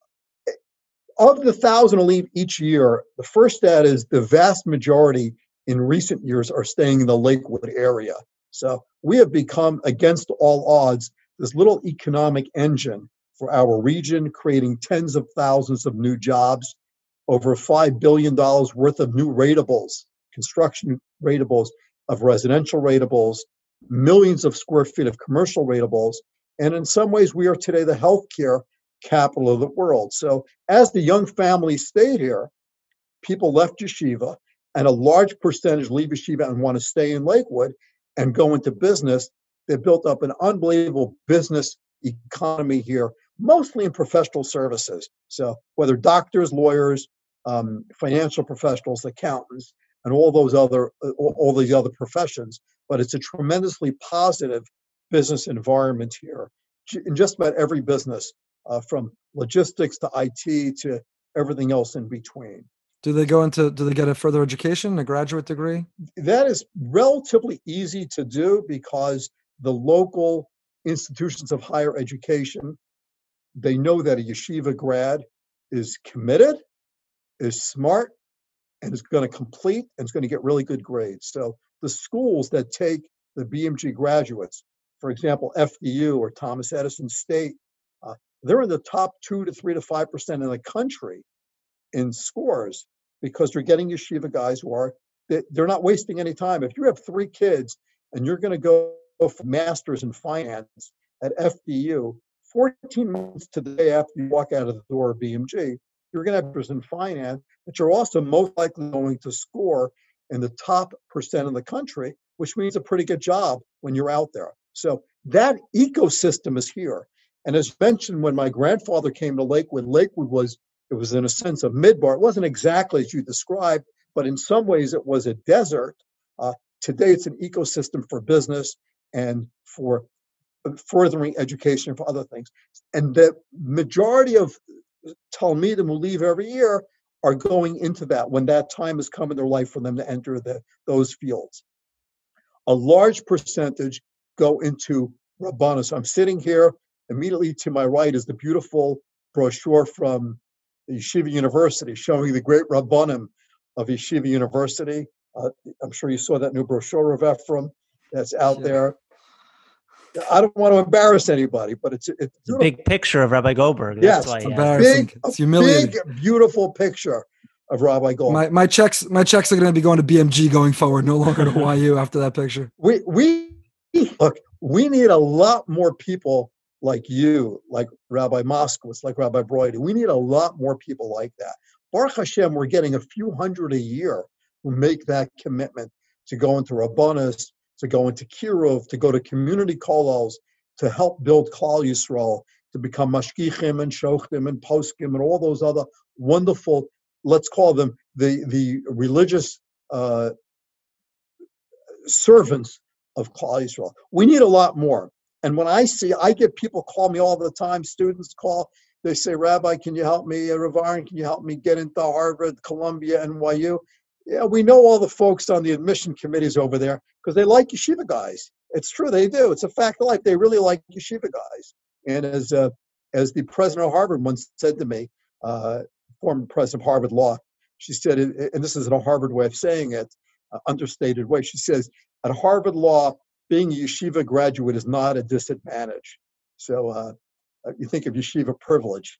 S5: Of the 1,000 who leave each year, the first stat is the vast majority in recent years are staying in the Lakewood area. So we have become, against all odds, this little economic engine for our region, creating tens of thousands of new jobs, over $5 billion worth of new ratables, construction ratables of residential ratables, millions of square feet of commercial ratables. And in some ways, we are today the healthcare capital of the world. So as the young families stayed here, people left yeshiva, and a large percentage leave yeshiva and want to stay in Lakewood and go into business. They built up an unbelievable business economy here, mostly in professional services. So whether doctors, lawyers, financial professionals, accountants, and all these other professions, but it's a tremendously positive business environment here in just about every business, from logistics to IT to everything else in between.
S2: Do they get a further education, a graduate degree?
S5: That is relatively easy to do because the local institutions of higher education, they know that a yeshiva grad is committed, is smart, and is going to complete and is going to get really good grades. So the schools that take the BMG graduates, for example, FDU or Thomas Edison State, they're in the top 2 to 3 to 5% in the country in scores because they're getting yeshiva guys who they're not wasting any time. If you have 3 kids and you're going to go for masters in finance at FDU, 14 months to the day after you walk out of the door of BMG, you're going to have masters in finance, but you're also most likely going to score in the top percent of the country, which means a pretty good job when you're out there. So that ecosystem is here. And as mentioned, when my grandfather came to Lakewood, it was in a sense a midbar. It wasn't exactly as you described, but in some ways it was a desert. Today it's an ecosystem for business and for furthering education for other things. And the majority of Talmidim who leave every year are going into that when that time has come in their life for them to enter those fields. A large percentage go into Rabbanos. I'm sitting here, immediately to my right is the beautiful brochure from Yeshiva University showing the great Rabbanim of Yeshiva University. I'm sure you saw that new brochure of Ephraim that's out there. I don't want to embarrass anybody, but it's
S3: a big picture of Rabbi Goldberg.
S5: Yes,
S3: that's why,
S2: embarrassing. It's humiliating.
S5: Big, beautiful picture of Rabbi Goldberg.
S2: My checks are going to be going to BMG going forward, no longer to YU after that picture.
S5: We need a lot more people like you, like Rabbi Moskowitz, like Rabbi Brody. We need a lot more people like that. Baruch Hashem, we're getting a few hundred a year who make that commitment to go into Rabbanos, to go into Kiruv, to go to community kollels, to help build Klal Yisrael, to become mashgichim and shochtim and poskim and all those other wonderful, let's call them the religious servants of Klal Yisrael. We need a lot more. And when I get people call me all the time, students call, they say, Rabbi, can you help me? Rav Aaron, can you help me get into Harvard, Columbia, NYU? Yeah, we know all the folks on the admission committees over there because they like yeshiva guys. It's true, they do. It's a fact of life. They really like yeshiva guys. And as the president of Harvard once said to me, former president of Harvard Law, she said, and this is a Harvard way of saying it, understated way. She says, at Harvard Law, being a yeshiva graduate is not a disadvantage. So you think of yeshiva privilege.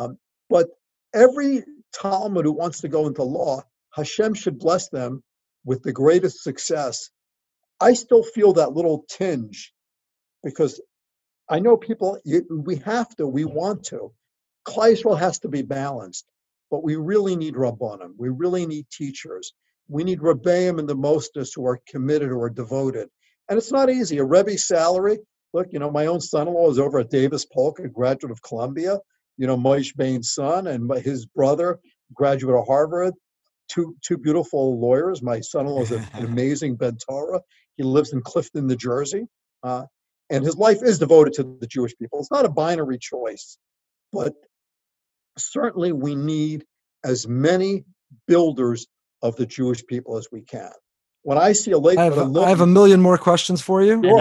S5: But every Talmud who wants to go into law, Hashem should bless them with the greatest success. I still feel that little tinge because I know people, we want to. Klal Yisrael has to be balanced, but we really need Rabbanim. We really need teachers. We need Rebbeim and the Mostas who are committed, who are devoted. And it's not easy. A Rebbe's salary, look, my own son-in-law is over at Davis Polk, a graduate of Columbia, Moshe Bain's son and his brother, graduate of Harvard. Two beautiful lawyers. My son-in-law is an amazing Ben Torah. He lives in Clifton, New Jersey. And his life is devoted to the Jewish people. It's not a binary choice. But certainly we need as many builders of the Jewish people as we can. When I see
S2: I have a million more questions for you.
S5: Sure,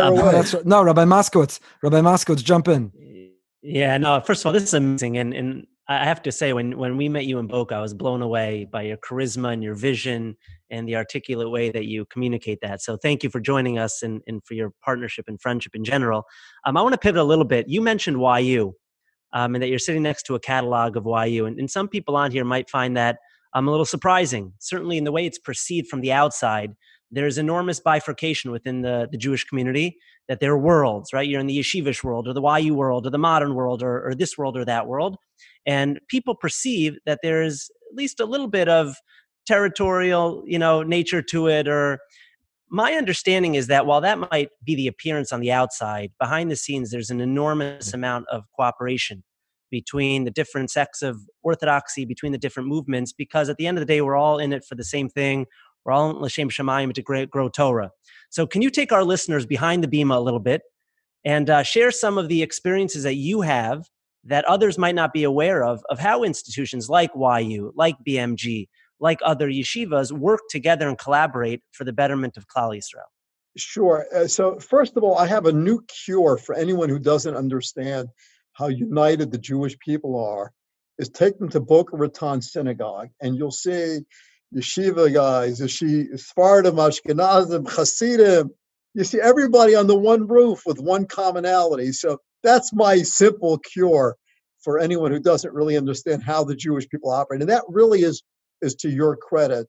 S2: No, Rabbi Moskowitz, jump in.
S3: Yeah, no, first of all, this is amazing. And I have to say, when we met you in Boca, I was blown away by your charisma and your vision and the articulate way that you communicate that. So thank you for joining us and for your partnership and friendship in general. I want to pivot a little bit. You mentioned YU and that you're sitting next to a catalog of YU. And some people on here might find that a little surprising. Certainly in the way it's perceived from the outside, there's enormous bifurcation within the Jewish community, that there are worlds, right? You're in the yeshivish world or the YU world or the modern world or this world or that world. And people perceive that there's at least a little bit of territorial, nature to it. Or my understanding is that while that might be the appearance on the outside, behind the scenes, there's an enormous amount of cooperation between the different sects of orthodoxy, between the different movements, because at the end of the day, we're all in it for the same thing. We're all in L'Shem Shamayim to grow Torah. So can you take our listeners behind the bima a little bit and share some of the experiences that you have that others might not be aware of how institutions like YU, like BMG, like other yeshivas work together and collaborate for the betterment of Klal Yisrael?
S5: Sure. So first of all, I have a new cure for anyone who doesn't understand how united the Jewish people are, is take them to Boca Raton Synagogue and you'll see yeshiva guys, Sephardim, Ashkenazim, Hasidim. You see everybody on the one roof with one commonality. So that's my simple cure for anyone who doesn't really understand how the Jewish people operate. And that really is to your credit.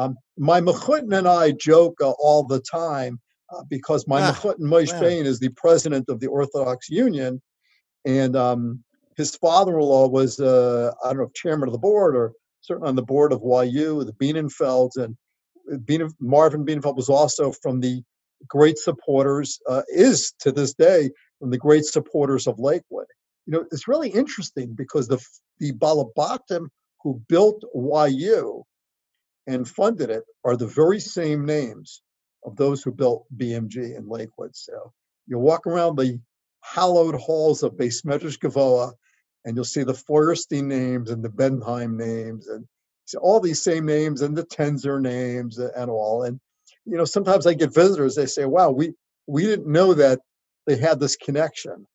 S5: My Mechutin and I joke all the time because my Mechutin, Moshe Bain, is the president of the Orthodox Union. And his father-in-law was, chairman of the board or certainly on the board of YU, the Bienenfelds. And Marvin Bienenfeld was also from the great supporters, is to this day, from the great supporters of Lakewood. It's really interesting because the Balabatim who built YU and funded it are the very same names of those who built BMG in Lakewood. So you walk around the hallowed halls of Beis Medrash Gavoa, and you'll see the Feuerstein names and the Bentheim names, and all these same names and the Tenzer names and all. And sometimes I get visitors. They say, "Wow, we didn't know that they had this connection."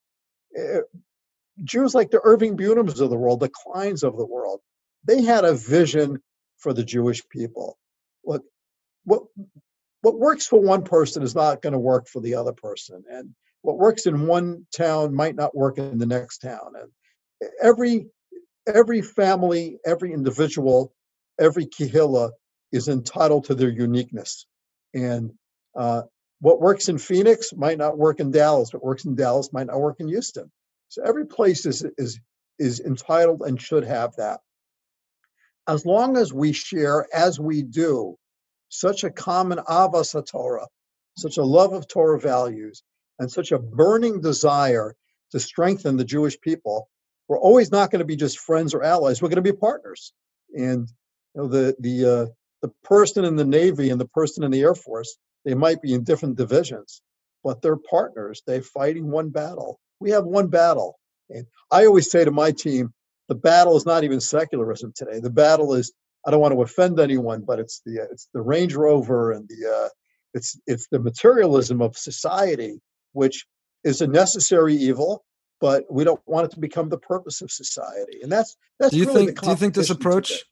S5: Jews like the Irving Bunams of the world, the Kleins of the world, they had a vision for the Jewish people. Look, what works for one person is not going to work for the other person, and what works in one town might not work in the next town. And every family, every individual, every kehillah is entitled to their uniqueness. And what works in Phoenix might not work in Dallas. What works in Dallas might not work in Houston. So every place is entitled and should have that. As long as we share, as we do, such a common avas HaTorah, such a love of Torah values, and such a burning desire to strengthen the Jewish people, we're always not going to be just friends or allies. We're going to be partners. And the person in the Navy and the person in the Air Force, they might be in different divisions, but they're partners. They're fighting one battle. We have one battle. And I always say to my team, the battle is not even secularism today. The battle is, I don't want to offend anyone, but it's the Range Rover and it's the materialism of society, which is a necessary evil, but we don't want it to become the purpose of society. And that's
S2: do you
S5: really
S2: think do you think this approach
S5: today.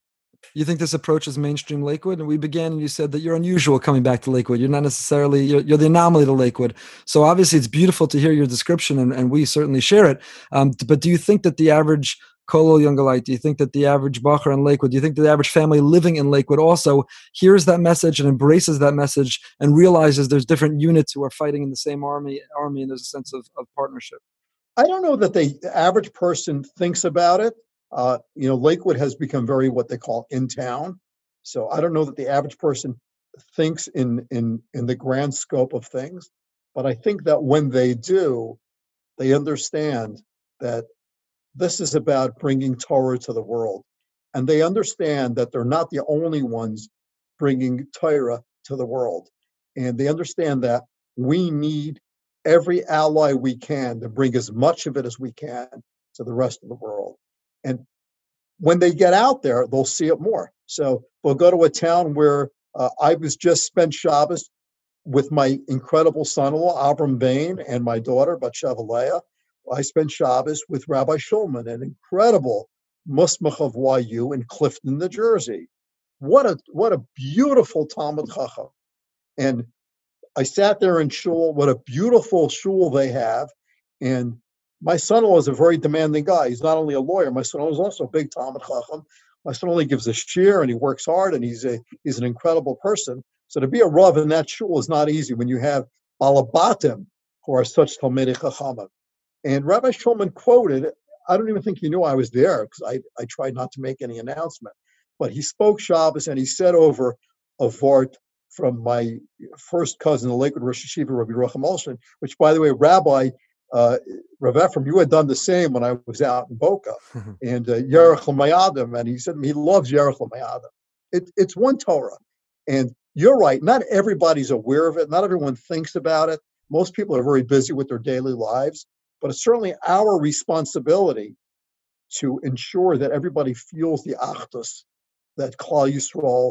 S2: You think this approach is mainstream Lakewood? And we began, and you said that you're unusual coming back to Lakewood. You're not necessarily, you're the anomaly to Lakewood. So obviously it's beautiful to hear your description, and we certainly share it. But do you think that the average Kolel Youngelite, do you think that the average Bacher in Lakewood, do you think that the average family living in Lakewood also hears that message and embraces that message and realizes there's different units who are fighting in the same army and there's a sense of partnership?
S5: I don't know that the average person thinks about it. Lakewood has become very what they call in town. So I don't know that the average person thinks in the grand scope of things, but I think that when they do, they understand that this is about bringing Torah to the world. And they understand that they're not the only ones bringing Torah to the world. And they understand that we need every ally we can to bring as much of it as we can to the rest of the world. And when they get out there, they'll see it more. So they'll go to a town where I was just spent Shabbos with my incredible son-in-law, Avram Bain, and my daughter, Batsheva Leah. I spent Shabbos with Rabbi Shulman, an incredible musmach of YU in Clifton, New Jersey. What a beautiful Talmud Chacham. And I sat there in shul. What a beautiful shul they have. And my son-in-law is a very demanding guy. He's not only a lawyer. My son-in-law is also a big Talmud Chacham. My son-in-law gives a shir and he works hard and he's an incredible person. So to be a rav in that shul is not easy when you have balabatim who are such Talmidei Chachamim. And Rabbi Shulman quoted, I don't even think he knew I was there because I tried not to make any announcement, but he spoke Shabbos and he said over a vort from my first cousin, the Lakewood Rosh Yeshiva, Rabbi Rucham Olshan, which, by the way, Rabbi Rav Ephraim, you had done the same when I was out in Boca, and Yerech L'Mayadim, and he said he loves Yerech L'Mayadim. It's one Torah, and you're right. Not everybody's aware of it. Not everyone thinks about it. Most people are very busy with their daily lives, but it's certainly our responsibility to ensure that everybody feels the achdus that Klal Yisrael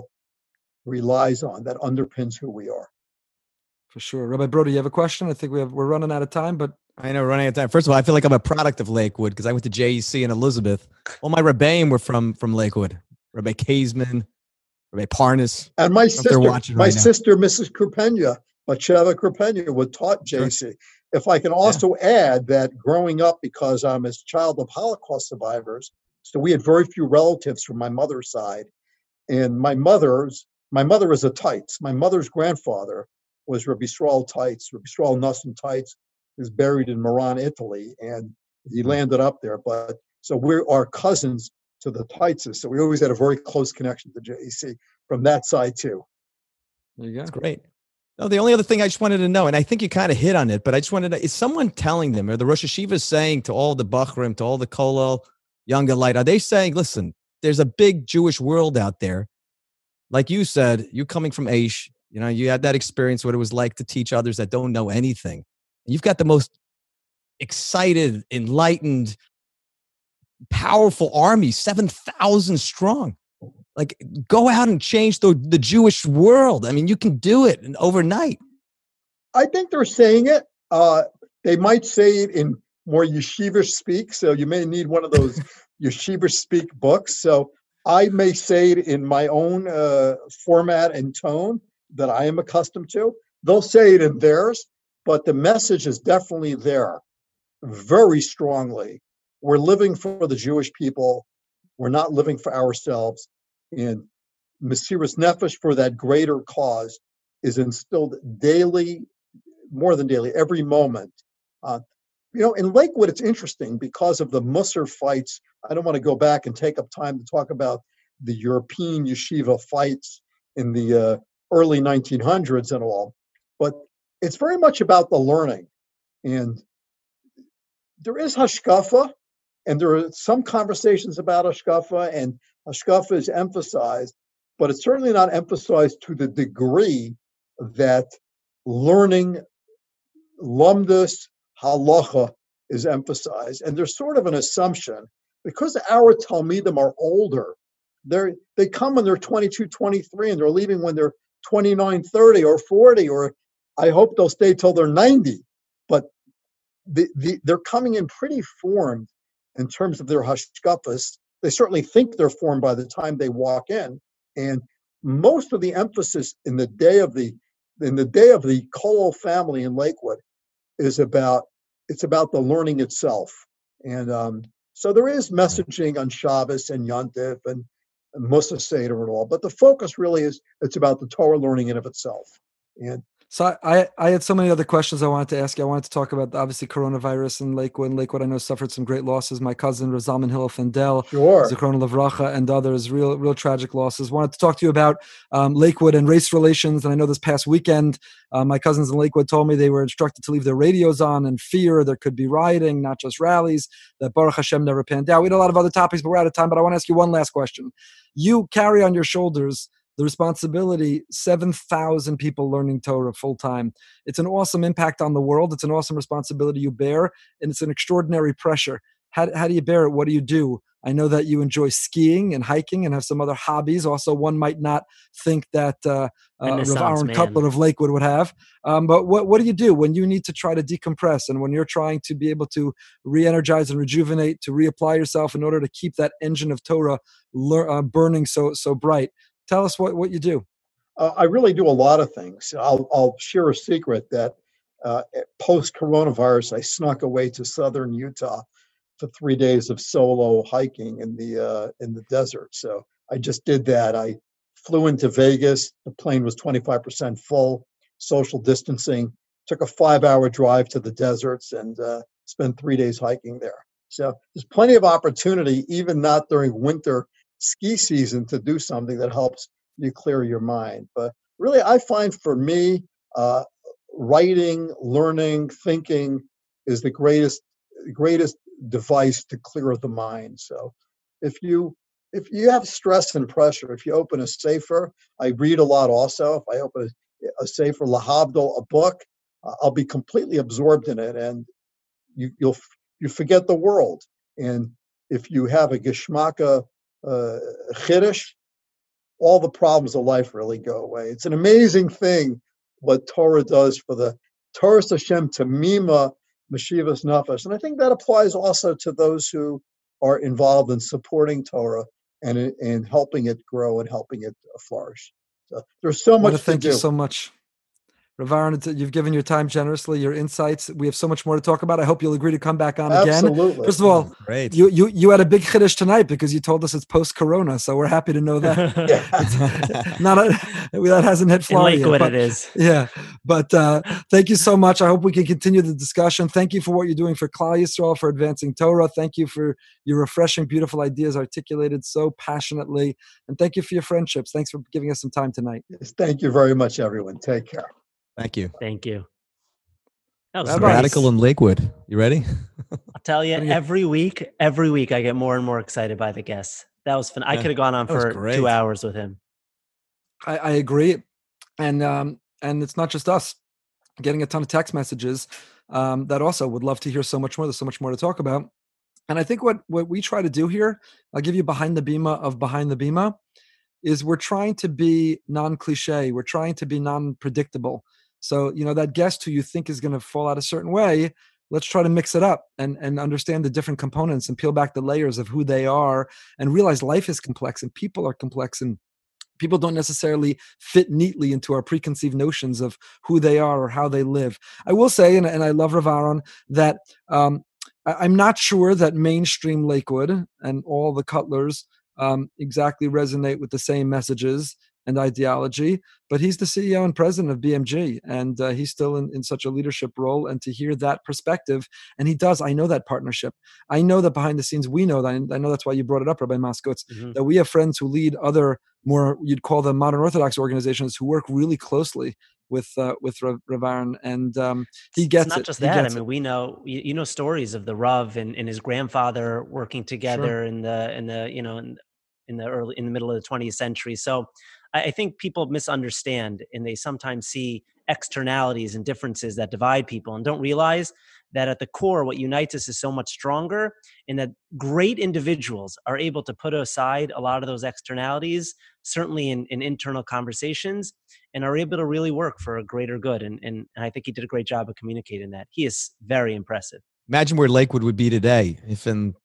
S5: relies on, that underpins who we are.
S2: For sure. Rabbi Brody, you have a question? I think we're running out of time, but
S4: I know, we're running out of time. First of all, I feel like I'm a product of Lakewood because I went to JEC in Elizabeth. All my Rebbeim were from Lakewood. Rabbi Kaisman, Rabbi Parnas.
S5: And my sister, Mrs. Krupenya, Batsheva Krupenya, would taught JEC. Sure. If I can also add that growing up, because I'm a child of Holocaust survivors, so we had very few relatives from my mother's side. And my mother is a Teitz. My mother's grandfather was Rabbi Yisrael Teitz. Rabbi Yisrael Nassim Teitz is buried in Milan, Italy, and he landed up there. But so we are cousins to the Teitzes. So we always had a very close connection to JEC from that side too.
S2: There you go.
S4: That's great. No, the only other thing I just wanted to know, and I think you kind of hit on it, but I just wanted to know, is someone telling them, or the Rosh Hashiva saying to all the Bachrim, to all the Kollel, Young Light, are they saying, listen, there's a big Jewish world out there. Like you said, you coming from Aish, you had that experience, what it was like to teach others that don't know anything. You've got the most excited, enlightened, powerful army, 7,000 strong. Like, go out and change the Jewish world. I mean, you can do it overnight.
S5: I think they're saying it. They might say it in more yeshivish speak, so you may need one of those yeshivish speak books. So I may say it in my own format and tone that I am accustomed to. They'll say it in theirs, but the message is definitely there, very strongly. We're living for the Jewish people. We're not living for ourselves. And Mesiras Nefesh for that greater cause is instilled daily, more than daily, every moment. In Lakewood, it's interesting because of the Musar fights. I don't want to go back and take up time to talk about the European yeshiva fights in the early 1900s and all, but it's very much about the learning. And there is hashkafa, and there are some conversations about hashkafa, and hashkafa is emphasized, but it's certainly not emphasized to the degree that learning, lumdus, halacha is emphasized. And there's sort of an assumption, because our Talmidim are older, they come when they're 22, 23, and they're leaving when they're 29, 30, or 40, or I hope they'll stay till they're 90. But they're coming in pretty formed in terms of their hashkafas. They certainly think they're formed by the time they walk in. And most of the emphasis in the day of the Kollel family in Lakewood is about the learning itself. And so there is messaging on Shabbos and Yontif and Mussar Seder and all, but the focus really it's about the Torah learning in of itself. And
S2: so I had so many other questions I wanted to ask you. I wanted to talk about, obviously, coronavirus in Lakewood. Lakewood, I know, suffered some great losses. My cousin, Razalman Hillel Fendel,
S5: sure,
S2: Zichron Levracha, and others, real tragic losses. Wanted to talk to you about Lakewood and race relations. And I know this past weekend, my cousins in Lakewood told me they were instructed to leave their radios on in fear there could be rioting, not just rallies, that Baruch Hashem never panned out. We had a lot of other topics, but we're out of time. But I want to ask you one last question. You carry on your shoulders the responsibility, 7,000 people learning Torah full time. It's an awesome impact on the world. It's an awesome responsibility you bear, and it's an extraordinary pressure. How do you bear it? What do you do? I know that you enjoy skiing and hiking and have some other hobbies. Also, one might not think that Rav Aaron Cutler of Lakewood would have. But what do you do when you need to try to decompress and when you're trying to be able to re-energize and rejuvenate, to reapply yourself in order to keep that engine of Torah burning so bright? Tell us what you do.
S5: I really do a lot of things. I'll share a secret that post-coronavirus, I snuck away to southern Utah for 3 days of solo hiking in the desert. So I just did that. I flew into Vegas. The plane was 25% full, social distancing. Took a 5-hour drive to the deserts and spent 3 days hiking there. So there's plenty of opportunity, even not during winter ski season, to do something that helps you clear your mind. But really, I find for me, writing, learning, thinking is the greatest device to clear the mind. So if you have stress and pressure, if you open a sefer, I read a lot also. If I open a sefer, lahavdil, a book, I'll be completely absorbed in it, and you forget the world. And if you have a geshmaka chiddush, all the problems of life really go away. It's an amazing thing what Torah does for the Torah Hashem Tamima Meshivas Nefesh. And I think that applies also to those who are involved in supporting Torah and helping it grow and helping it flourish. So there's so much to do.
S2: Thank you so much. Rav Aaron, you've given your time generously, your insights. We have so much more to talk about. I hope you'll agree to come back on again.
S5: Absolutely.
S2: First of all,
S4: great.
S2: You had a big chiddush tonight because you told us it's post-corona, so we're happy to know that. That hasn't hit Florida
S3: yet. In Lakewood
S2: it
S3: is.
S2: Yeah, but thank you so much. I hope we can continue the discussion. Thank you for what you're doing for Klal Yisrael, for advancing Torah. Thank you for your refreshing, beautiful ideas articulated so passionately. And thank you for your friendships. Thanks for giving us some time tonight.
S5: Yes, thank you very much, everyone. Take care.
S4: Thank you.
S3: Thank you. That was
S2: Rabbi.
S3: nice.
S4: Radical in Lakewood. You ready?
S3: I'll tell you, every week I get more and more excited by the guests. That was fun. I could have gone on
S4: that was
S3: for
S4: great.
S3: 2 hours with him.
S2: I agree, and it's not just us getting a ton of text messages that also would love to hear so much more. There's so much more to talk about, and I think what we try to do here, I'll give you behind the bima, is we're trying to be non-cliche. We're trying to be non-predictable. So that guest who you think is going to fall out a certain way, let's try to mix it up and understand the different components and peel back the layers of who they are and realize life is complex and people are complex and people don't necessarily fit neatly into our preconceived notions of who they are or how they live. I will say, and I love Rav Aaron, that I'm not sure that mainstream Lakewood and all the Cutlers exactly resonate with the same messages and ideology, but he's the CEO and president of BMG, and he's still in such a leadership role. And to hear that perspective, and he does, I know that partnership. I know that behind the scenes, we know that. I know that's why you brought it up, Rabbi Moskowitz, that we have friends who lead other more, you'd call them modern Orthodox organizations, who work really closely with Rav Aaron, and he gets it.
S3: It's not just that. I mean, we know stories of the Rav and his grandfather working together in the middle of the 20th century. So I think people misunderstand, and they sometimes see externalities and differences that divide people and don't realize that at the core, what unites us is so much stronger, and that great individuals are able to put aside a lot of those externalities, certainly in internal conversations, and are able to really work for a greater good. And I think he did a great job of communicating that. He is very impressive.
S4: Imagine where Lakewood would be today if in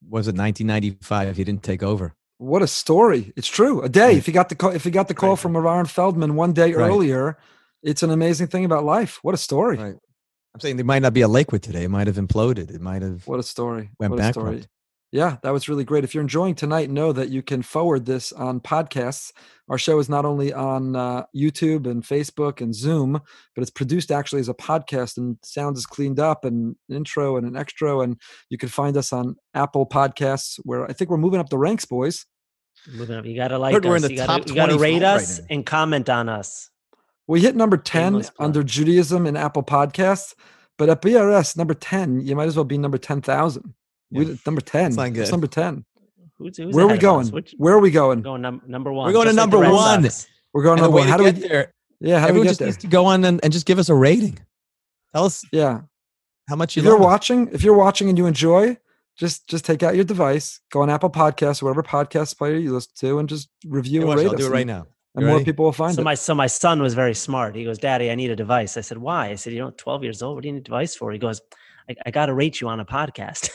S4: 1995 he didn't take over.
S2: What a story! It's true. A day. Right. If he got the call from Aaron Feldman one day earlier, it's an amazing thing about life. What a story!
S4: Right. I'm saying there might not be a Lakewood today. It might have imploded. It might have.
S2: What a story!
S4: Went
S2: what a
S4: bankrupt.
S2: Story. Yeah, that was really great. If you're enjoying tonight, know that you can forward this on podcasts. Our show is not only on YouTube and Facebook and Zoom, but it's produced actually as a podcast, and sound is cleaned up, and an intro and an extra. And you can find us on Apple Podcasts, where I think we're moving up the ranks, boys.
S3: Moving up. You got to like us.
S4: We're in the top 20. You got
S3: to rate us and comment on us.
S2: We hit number 10 under Judaism in Apple Podcasts, but at BRS, number 10, you might as well be number 10,000. Yeah. Number 10. That's number 10.
S3: Who's
S2: Where are we going? Where are we going?
S3: We're going number one.
S4: We're going to number one.
S2: We're going to number one. How do we get
S4: there?
S2: Yeah, how
S4: Everyone
S2: do we get
S4: just
S2: there?
S4: needs to go on and just give us a rating. Tell us how much you love it.
S2: If you're watching and you enjoy, just take out your device, go on Apple Podcasts, whatever podcast player you listen to, and just review and rate us.
S4: I'll do it right now.
S2: And more people will find it.
S3: So my son was very smart. He goes, "Daddy, I need a device." I said, "Why?" I said, 12 years old. What do you need a device for? He goes, I got to rate you on a podcast.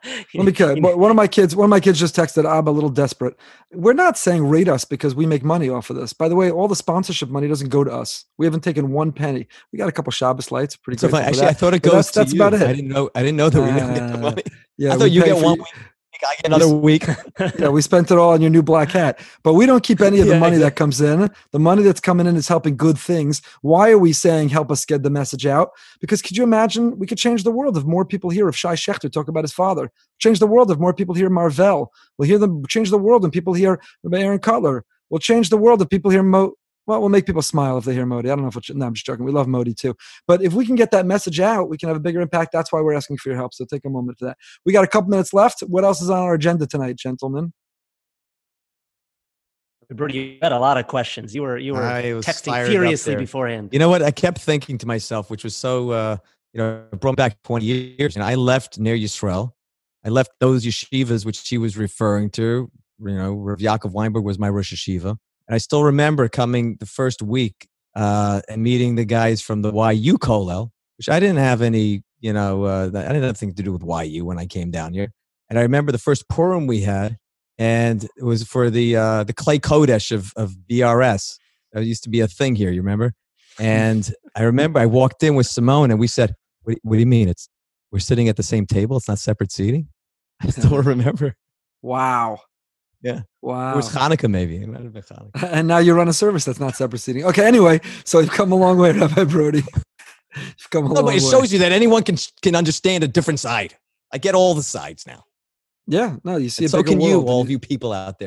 S2: One of my kids just texted, I'm a little desperate. We're not saying rate us because we make money off of this. By the way, all the sponsorship money doesn't go to us. We haven't taken one penny. We got a couple Shabbos lights. Pretty good.
S4: Actually, I thought it goes to
S2: that's
S4: you.
S2: About it.
S4: I didn't know that we didn't get the money.
S2: Yeah,
S4: I thought you get 1 week. I get another week.
S2: Yeah, we spent it all on your new black hat. But we don't keep any of the money that comes in. The money that's coming in is helping good things. Why are we saying help us get the message out? Because could you imagine we could change the world if more people hear of Shai Shechter talk about his father? Change the world if more people hear Marvell. We'll hear them change the world when people hear Rabbi Aaron Kotler. We'll change the world if people hear we'll make people smile if they hear Modi. I don't know if no, I'm just joking. We love Modi too. But if we can get that message out, we can have a bigger impact. That's why we're asking for your help. So take a moment for that. We got a couple minutes left. What else is on our agenda tonight, gentlemen?
S3: Brody, you had a lot of questions. You were texting furiously beforehand.
S4: You know what? I kept thinking to myself, which was so, brought back 20 years. And I left Ner Yisrael. I left those yeshivas, which she was referring to. Rav Yaakov Weinberg was my Rosh Yeshiva. And I still remember coming the first week and meeting the guys from the YU Kollel, which I didn't have any, I didn't have anything to do with YU when I came down here. And I remember the first Purim we had, and it was for the Clay Kodesh of BRS. That used to be a thing here, you remember? And I remember I walked in with Simone, and we said, what do you mean? We're sitting at the same table? It's not separate seating? I still remember.
S2: Wow.
S4: Yeah.
S2: Wow.
S4: It was Hanukkah, maybe. It might have been Hanukkah.
S2: And now you run a service that's not separate seating. Okay, anyway, so you've come a long way, Rabbi Brody. You've come a long way.
S4: It shows you that anyone can understand a different side. I get all the sides now.
S2: Yeah, no, you see
S4: and
S2: a bigger world.
S4: So can you, all of you people out there.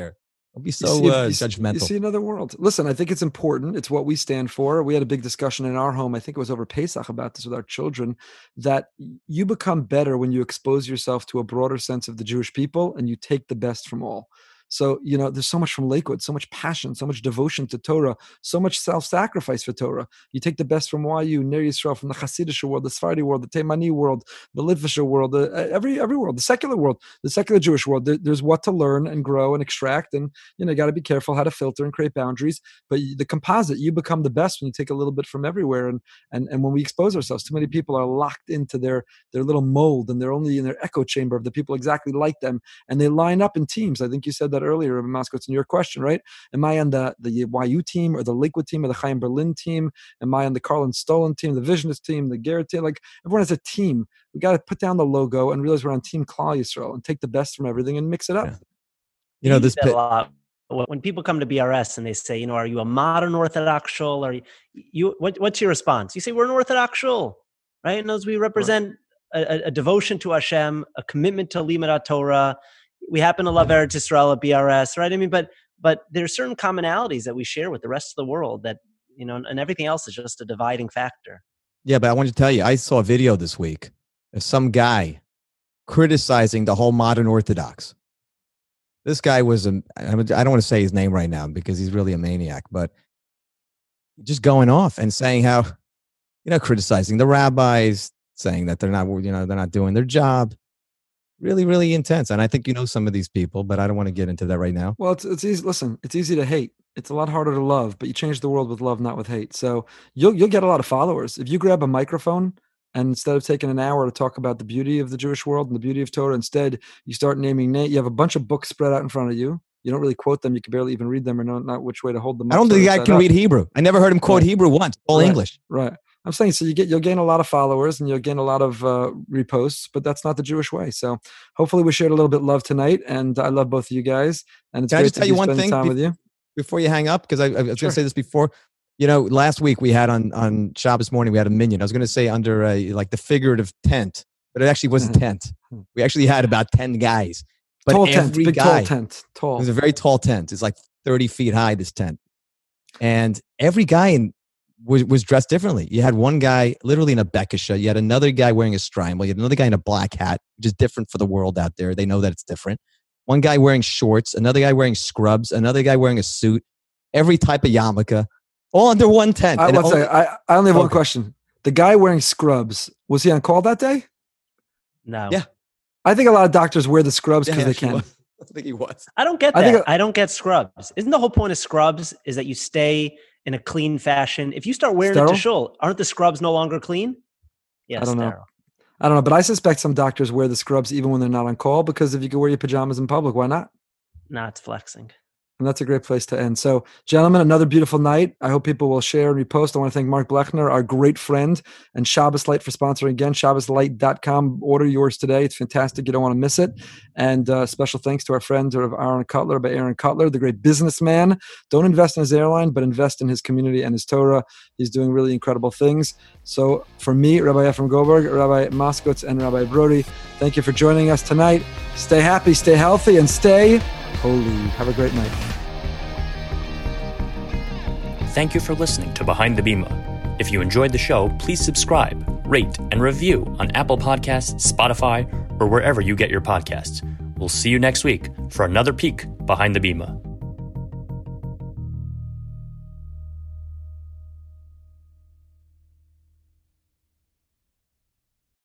S4: Don't be so judgmental.
S2: You see another world. Listen, I think it's important. It's what we stand for. We had a big discussion in our home. I think it was over Pesach about this with our children, that you become better when you expose yourself to a broader sense of the Jewish people and you take the best from all. So, there's so much from Lakewood, so much passion, so much devotion to Torah, so much self-sacrifice for Torah. You take the best from YU, Ner Yisrael, from the Hasidic world, the Sephardi world, the Teimani world, the Litvish world, every world, the secular world, the secular Jewish world. There's what to learn and grow and extract. And, you got to be careful how to filter and create boundaries. But the composite, you become the best when you take a little bit from everywhere. And when we expose ourselves, too many people are locked into their little mold, and they're only in their echo chamber of the people exactly like them. And they line up in teams. I think you said that earlier, Rabbi Moskowitz, in your question, right? Am I on the YU team or the Lakewood team or the Chaim Berlin team? Am I on the Carlin Stolen team, the Visionist team, the Garrett team? Like, everyone has a team. We got to put down the logo and realize we're on Team Klal Yisrael and take the best from everything and mix it up.
S3: Yeah. This a lot. When people come to BRS and they say, are you a modern Orthodox shul? Or what's your response? You say, we're an Orthodox shul, right? And as we represent a devotion to Hashem, a commitment to Limud Torah. We happen to love Eretz Yisrael at BRS, right? I mean, but there are certain commonalities that we share with the rest of the world that, and everything else is just a dividing factor.
S4: Yeah, but I want to tell you, I saw a video this week of some guy criticizing the whole modern Orthodox. This guy was, I don't want to say his name right now because he's really a maniac, but just going off and saying how, criticizing the rabbis, saying that they're not doing their job. Really, really intense. And I think some of these people, but I don't want to get into that right now.
S2: Well, it's easy. Listen, it's easy to hate. It's a lot harder to love, but you change the world with love, not with hate. So you'll get a lot of followers. If you grab a microphone and instead of taking an hour to talk about the beauty of the Jewish world and the beauty of Torah, instead you start naming names. You have a bunch of books spread out in front of you. You don't really quote them. You can barely even read them or know not which way to hold them.
S4: I don't think the guy can read Hebrew. I never heard him quote Hebrew once. All English.
S2: Right. I'm saying, so you'll gain a lot of followers and you'll gain a lot of reposts, but that's not the Jewish way. So hopefully we shared a little bit of love tonight, and I love both of you guys. And it's great to be spending time with you.
S4: Before you hang up, because I was going to say this before. Last week we had on Shabbos morning, we had a minyan. I was going to say under the figurative tent, but it actually wasn't a tent. We actually had about 10 guys. But
S2: tall tent, big tall tent. Tall.
S4: It was a very tall tent. It's like 30 feet high, this tent. And every guy was dressed differently. You had one guy literally in a bekisha. You had another guy wearing a strimal. You had another guy in a black hat, which is different for the world out there. They know that it's different. One guy wearing shorts, another guy wearing scrubs, another guy wearing a suit, every type of yarmulke, all under one tent.
S2: I only have one question. The guy wearing scrubs, was he on call that day?
S3: No.
S4: Yeah.
S2: I think a lot of doctors wear the scrubs because they can.
S4: I think he was.
S3: I don't get that. I don't get scrubs. Isn't the whole point of scrubs is that you stay in a clean fashion? If you start wearing it to shul, aren't the scrubs no longer clean? Yes,
S2: I don't know, but I suspect some doctors wear the scrubs even when they're not on call, because if you can wear your pajamas in public, why not?
S3: Nah, it's flexing.
S2: And that's a great place to end. So, gentlemen, another beautiful night. I hope people will share and repost. I want to thank Mark Blechner, our great friend, and Shabbos Light for sponsoring again. ShabbosLight.com. Order yours today. It's fantastic. You don't want to miss it. And special thanks to our friend of Aaron Cutler, by Aaron Cutler, the great businessman. Don't invest in his airline, but invest in his community and his Torah. He's doing really incredible things. So, for me, Rabbi Efrem Goldberg, Rabbi Moskowitz, and Rabbi Brody, thank you for joining us tonight. Stay happy, stay healthy, and stay holy. Have a great night.
S1: Thank you for listening to Behind the Bima. If you enjoyed the show, please subscribe, rate, and review on Apple Podcasts, Spotify, or wherever you get your podcasts. We'll see you next week for another peek behind the Bima.